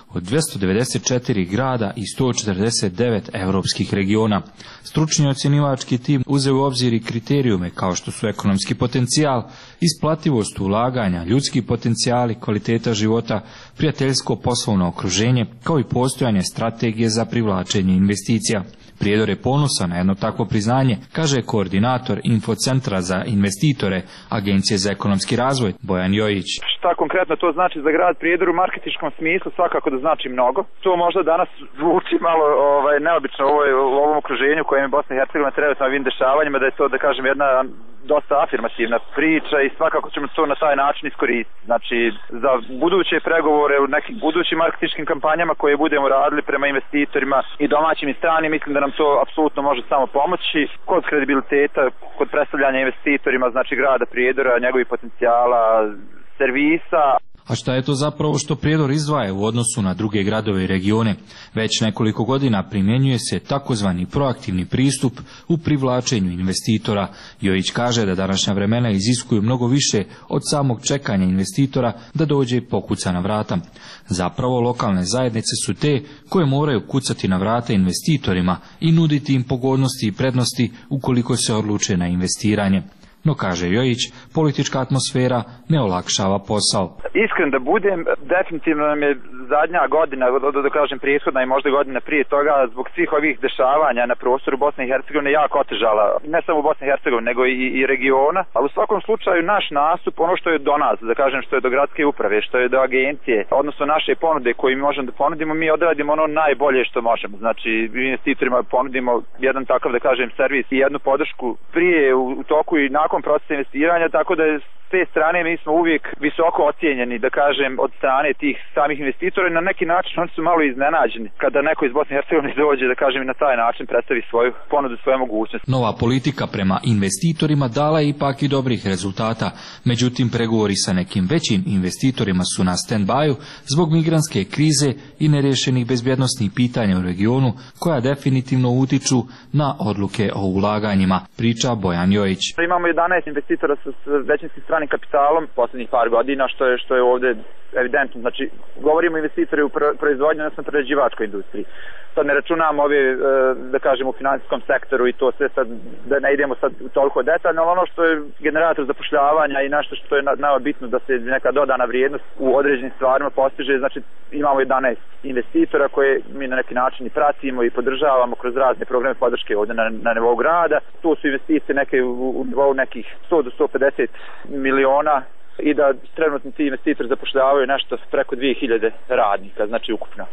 od dvjesto devedeset četiri grada i sto četrdeset devet europskih regiona. Stručni ocjenivački tim uzeo u obzir i kriterijume kao što su ekonomski potencijal, isplativost ulaganja, ljudski potencijali, kvaliteta života, prijateljsko poslovno okruženje, kao i postojanje strategije za privlačenje investicija. Prijedor je ponosan na jedno takvo priznanje, kaže koordinator Infocentra za investitore Agencije za ekonomski razvoj Bojan Jojić.
Šta konkretno to znači za grad Prijedor u marketinškom smislu? Svakako da znači mnogo. To možda danas zvuči malo ovaj, neobično u, ovoj, u ovom okruženju kojem je Bosna i Hercegovina trenutno ovim dešavanjima, da je to, da kažem, jedna dosta afirmativna priča i svakako ćemo to na taj način iskoristiti. Znači, za buduće pregovore u nekim budućim marketinškim kampanjama koje budemo radili prema investitorima i domaćim i stranim, mislim da nam to apsolutno može samo pomoći kod kredibiliteta, kod predstavljanja investitorima, znači grada Prijedora, njegovih potencijala, servisa.
A šta je to zapravo što Prijedor izdvaja u odnosu na druge gradove i regione? Već nekoliko godina primjenjuje se takozvani proaktivni pristup u privlačenju investitora. Jojić kaže da današnja vremena iziskuju mnogo više od samog čekanja investitora da dođe pokuca na vrata. Zapravo lokalne zajednice su te koje moraju kucati na vrata investitorima i nuditi im pogodnosti i prednosti ukoliko se odluče na investiranje. No, kaže Jojić, politička atmosfera ne olakšava posao.
Iskren da budem, definitivno nam je zadnja godina, da, da kažem prethodna i možda godina prije toga, zbog svih ovih dešavanja na prostoru Bosne i Hercegovine jako otežala, ne samo u Bosni i Hercegovini, nego i, i regiona, ali u svakom slučaju naš nastup, ono što je do nas, da kažem što je do gradske uprave, što je do agencije, odnosno naše ponude koje mi možemo da ponudimo, mi odradimo ono najbolje što možemo. Znači, investitorima ponudimo jedan takav, da kažem, servis i jednu podršku prije, u, u toku i nakon procesa investiranja, tako da s te strane mi smo uvijek visoko ocijenjeni, da kažem, od strane tih samih investitora i na neki način oni su malo iznenađeni kada neko iz Bosne i Hercegovine dođe, da kažem, i na taj način predstavi svoju ponudu, svoje mogućnosti.
Nova politika prema investitorima dala je ipak i dobrih rezultata, međutim pregovori sa nekim većim investitorima su na stand-byu zbog migrantske krize i nerješenih bezbjednosnih pitanja u regionu koja definitivno utiču na odluke o ulaganjima, priča Bojan Jojić.
Imamo jedanaest investitora sa većinskim stranim kapitalom posljednjih par godina, što je što je ovdje evidentno. Znači, govorimo o investitori u proizvodnju, odnosno prerađivačkoj industriji. Sad ne računamo ove, da kažem, u financijskom sektoru i to sve sad, da ne idemo sad toliko detaljno, ali ono što je generator zapošljavanja i nešto što je najbitno da se neka dodana vrijednost u određenim stvarima postiže. Znači, imamo jedanaest investitora koje mi na neki način i pratimo i podržavamo kroz razne programe podrške ovdje na, na nivou grada. Tu su investicije neke u, u nivou nekih sto do sto pedeset miliona i da trenutno ti investitori zapošljavaju nešto preko dvije hiljade radnika, znači ukupno.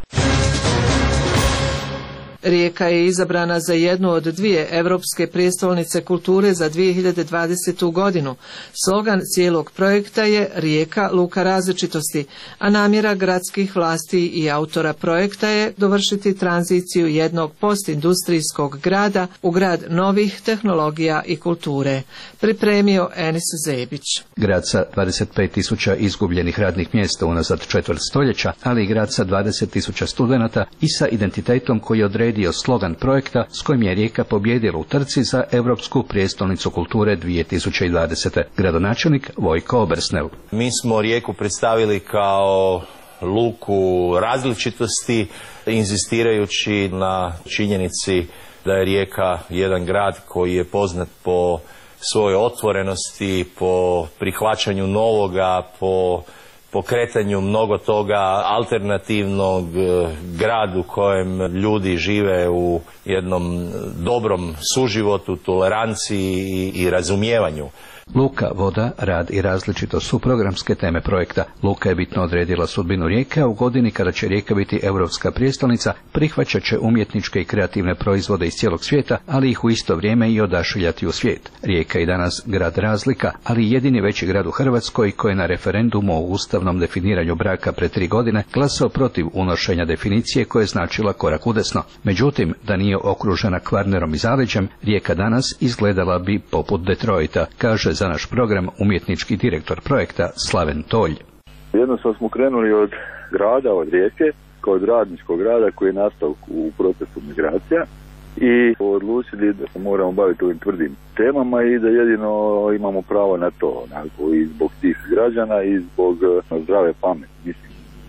Rijeka je izabrana za jednu od dvije europske prijestolnice kulture za dvije hiljade dvadesetu. godinu. Slogan cijelog projekta je Rijeka, luka različitosti, a namjera gradskih vlasti i autora projekta je dovršiti tranziciju jednog postindustrijskog grada u grad novih tehnologija i kulture. Pripremio Enis Zebić.
Grad sa dvadeset pet tisuća izgubljenih radnih mjesta unazad četvrt stoljeća, ali i grad sa dvadeset tisuća studenata i sa identitetom koji je odredio slogan projekta s kojim je Rijeka pobjedila u trci za Europsku prijestolnicu kulture dvije tisuće dvadesete. Gradonačelnik Vojko Obersnel.
Mi smo Rijeku predstavili kao luku različitosti, inzistirajući na činjenici da je Rijeka jedan grad koji je poznat po svojoj otvorenosti, po prihvaćanju novoga, po pokretanju mnogo toga alternativnog, grad u kojem ljudi žive u jednom dobrom suživotu, toleranciji i, i razumijevanju.
Luka, voda, rad i različito su programske teme projekta. Luka je bitno odredila sudbinu Rijeke, a u godini kada će Rijeka biti europska prijestolnica, prihvaćat će umjetničke i kreativne proizvode iz cijelog svijeta, ali ih u isto vrijeme i odašiljati u svijet. Rijeka je danas grad razlika, ali jedini veći grad u Hrvatskoj koji je na referendumu o ustavnom definiranju braka pre tri godine glasao protiv unošenja definicije koja je značila korak udesno. Međutim, da nije okružena Kvarnerom i zaleđem, Rijeka danas izgledala bi poput Detroita, kaže za naš program umjetnički direktor projekta Slaven Tolj.
Jednostavno smo krenuli od grada, od Rijeke, kao od radničkog grada koji je nastao u procesu migracija i odlučili da se moramo baviti ovim tvrdim temama i da jedino imamo pravo na to, onako, i zbog tih građana i zbog zdrave pameti. Mislim,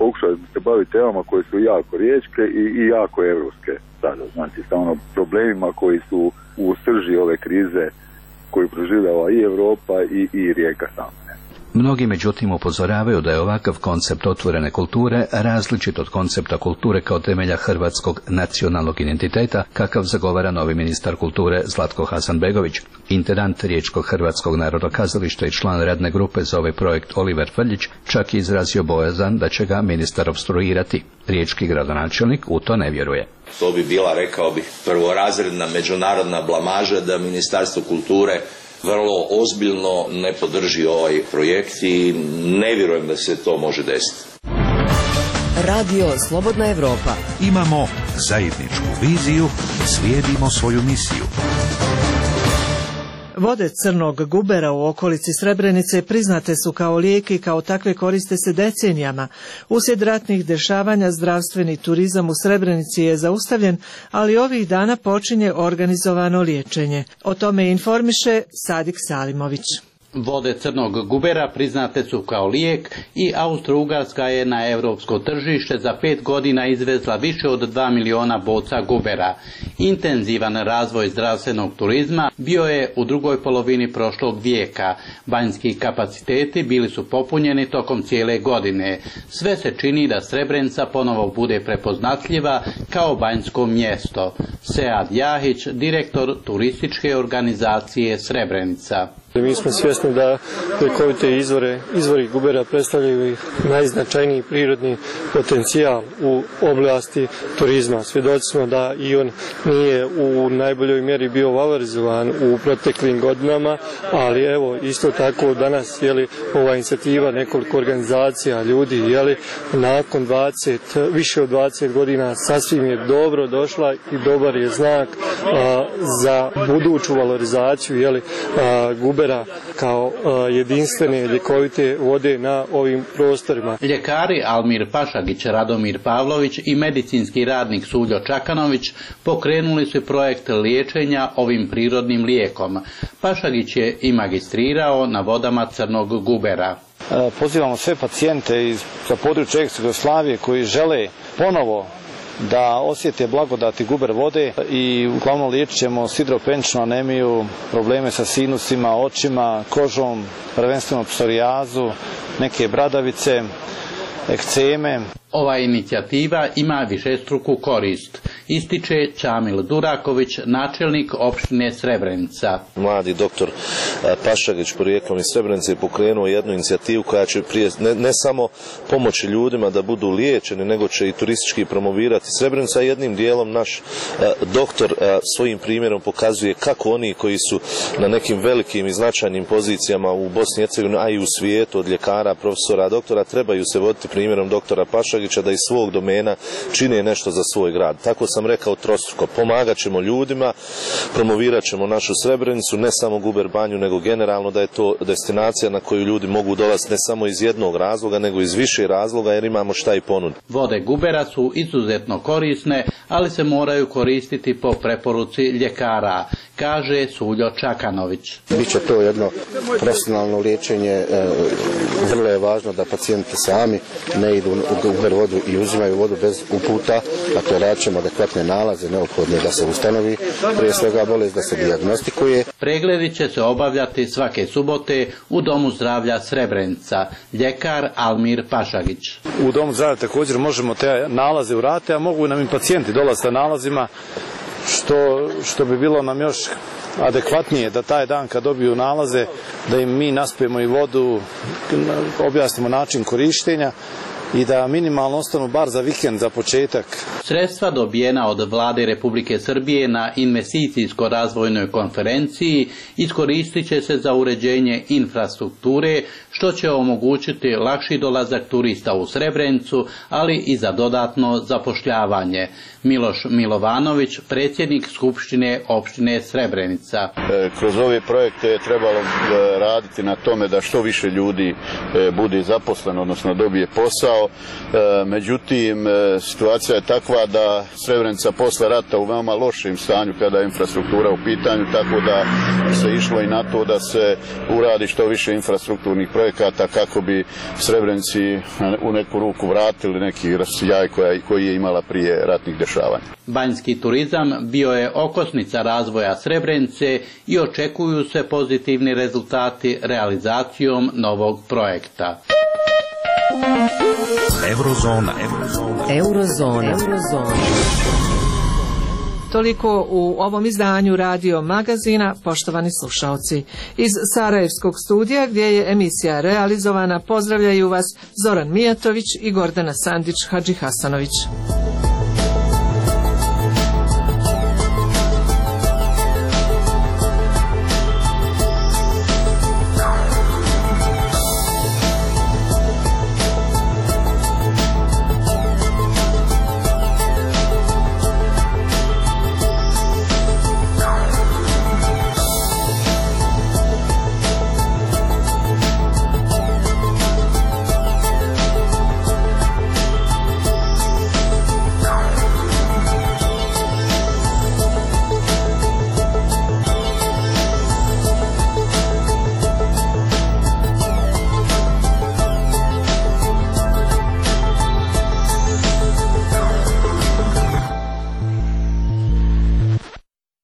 pokušali smo se baviti temama koje su jako riječke i, i jako evropske sada, znači sa ono problemima koji su u srži ove krize koju proživljava i Europa i, i Rijeka sama.
Mnogi međutim upozoravaju da je ovakav koncept otvorene kulture različit od koncepta kulture kao temelja hrvatskog nacionalnog identiteta, kakav zagovara novi ministar kulture Zlatko Hasanbegović. Intendant Riječkog hrvatskog narodnog kazališta i član radne grupe za ovaj projekt Oliver Frljić čak je izrazio bojazan da će ga ministar opstruirati. Riječki gradonačelnik u to ne vjeruje.
To bi bila, rekao bih, prvorazredna međunarodna blamaža da Ministarstvo kulture vrlo ozbiljno ne podrži ovaj projekt i ne vjerujem da se to može desiti.
Radio Slobodna Evropa.
Imamo zajedničku viziju, slijedimo svoju misiju.
Vode crnog gubera u okolici Srebrenice priznate su kao lijek i kao takve koriste se decenijama. Uslijed ratnih dešavanja zdravstveni turizam u Srebrenici je zaustavljen, ali ovih dana počinje organizovano liječenje. O tome informiše Sadik Salimović.
Vode crnog gubera priznate su kao lijek i Austro-Ugarska je na europsko tržište za pet godina izvezla više od dva miliona boca gubera. Intenzivan razvoj zdravstvenog turizma bio je u drugoj polovini prošlog vijeka. Banjski kapaciteti bili su popunjeni tokom cijele godine. Sve se čini da Srebrenica ponovo bude prepoznatljiva kao banjsko mjesto. Sead Jahić, direktor turističke organizacije Srebrenica.
Mi smo svjesni da ljekovite izvore, izvori gubera predstavljaju najznačajniji prirodni potencijal u oblasti turizma. Svjedoci smo da i on nije u najboljoj mjeri bio valorizovan u proteklim godinama, ali evo isto tako danas je li ova inicijativa nekoliko organizacija ljudi je li nakon dvadeset, više od dvadeset godina sasvim je dobro došla i dobar je znak a, za buduću valorizaciju je li a, gubera kao uh, jedinstvene ljekovite vode na ovim prostorima.
Ljekari Almir Pašagić, Radomir Pavlović i medicinski radnik Suljo Čakanović pokrenuli su projekt liječenja ovim prirodnim lijekom. Pašagić je i magistrirao na vodama crnog gubera.
Pozivamo sve pacijente iz za područja ex-Jugoslavije koji žele ponovo da osjete blagodati guber vode i uglavnom liječit ćemo sidropeničnu anemiju, probleme sa sinusima, očima, kožom, prvenstveno psorijazu, neke bradavice, ekceme.
Ova inicijativa ima višestruku korist, ističe Čamil Duraković, načelnik opštine Srebrenica.
Mladi doktor Pašagić porijeklom iz Srebrenice je pokrenuo jednu inicijativu koja će prije ne, ne samo pomoći ljudima da budu liječeni, nego će i turistički promovirati Srebrenica. Jednim dijelom naš a, doktor a, svojim primjerom pokazuje kako oni koji su na nekim velikim i značajnim pozicijama u Bosni i Hercegovini, a i u svijetu, od ljekara, profesora, doktora, trebaju se voditi primjerom doktora Pašagića da iz svog domena čine nešto za svoj grad. Tako sam rekao trostruko. Pomagat ćemo ljudima, promovirat ćemo našu Srebrenicu, ne samo Guber banju, nego generalno da je to destinacija na koju ljudi mogu dolaziti ne samo iz jednog razloga, nego iz više razloga jer imamo šta i ponuditi.
Vode gubera su izuzetno korisne, ali se moraju koristiti po preporuci ljekara, kaže Suljo Čakanović.
Biće to jedno profesionalno liječenje, vrlo je važno da pacijenti sami ne idu u guber vodu i uzimaju vodu bez uputa, dakle radit ćemo adekvatne nalaze, neophodne da se ustanovi prije svega bolest, da se dijagnostikuje.
Pregledi će se obavljati svake subote u Domu zdravlja Srebrenica, ljekar Almir Pašagić.
U Domu zdravlja također možemo te nalaze uraditi, a mogu nam i pacijenti dolaziti sa nalazima, što, što bi bilo nam još adekvatnije da taj dan kad dobiju nalaze, da im mi naspijemo i vodu, objasnimo način korištenja i da minimalno ostanu bar za vikend, za početak.
Sredstva dobijena od Vlade Republike Srbije na investicijsko-razvojnoj konferenciji iskoristit će se za uređenje infrastrukture, što će omogućiti lakši dolazak turista u Srebrenicu, ali i za dodatno zapošljavanje. Miloš Milovanović, predsjednik Skupštine opštine Srebrenica.
E, kroz ove projekte je trebalo raditi na tome da što više ljudi e, bude zaposleno, odnosno dobije posao.
rekao, međutim situacija je takva da Srebrenica posle rata u veoma lošim stanju kada je infrastruktura u pitanju, tako da se išlo i na to da se uradi što više infrastrukturnih projekata kako bi Srebrenici u neku ruku vratili neki sjaj koji je imala prije ratnih dešavanja.
Banjski turizam bio je okosnica razvoja Srebrenice i očekuju se pozitivni rezultati realizacijom novog projekta.
Eurozona.
Eurozona. Eurozona.
Toliko u ovom izdanju Radio Magazina, poštovani slušaoci. Iz Sarajevskog studija, gdje je emisija realizovana, pozdravljaju vas Zoran Mijatović i Gordana Sandić Hadžihasanović.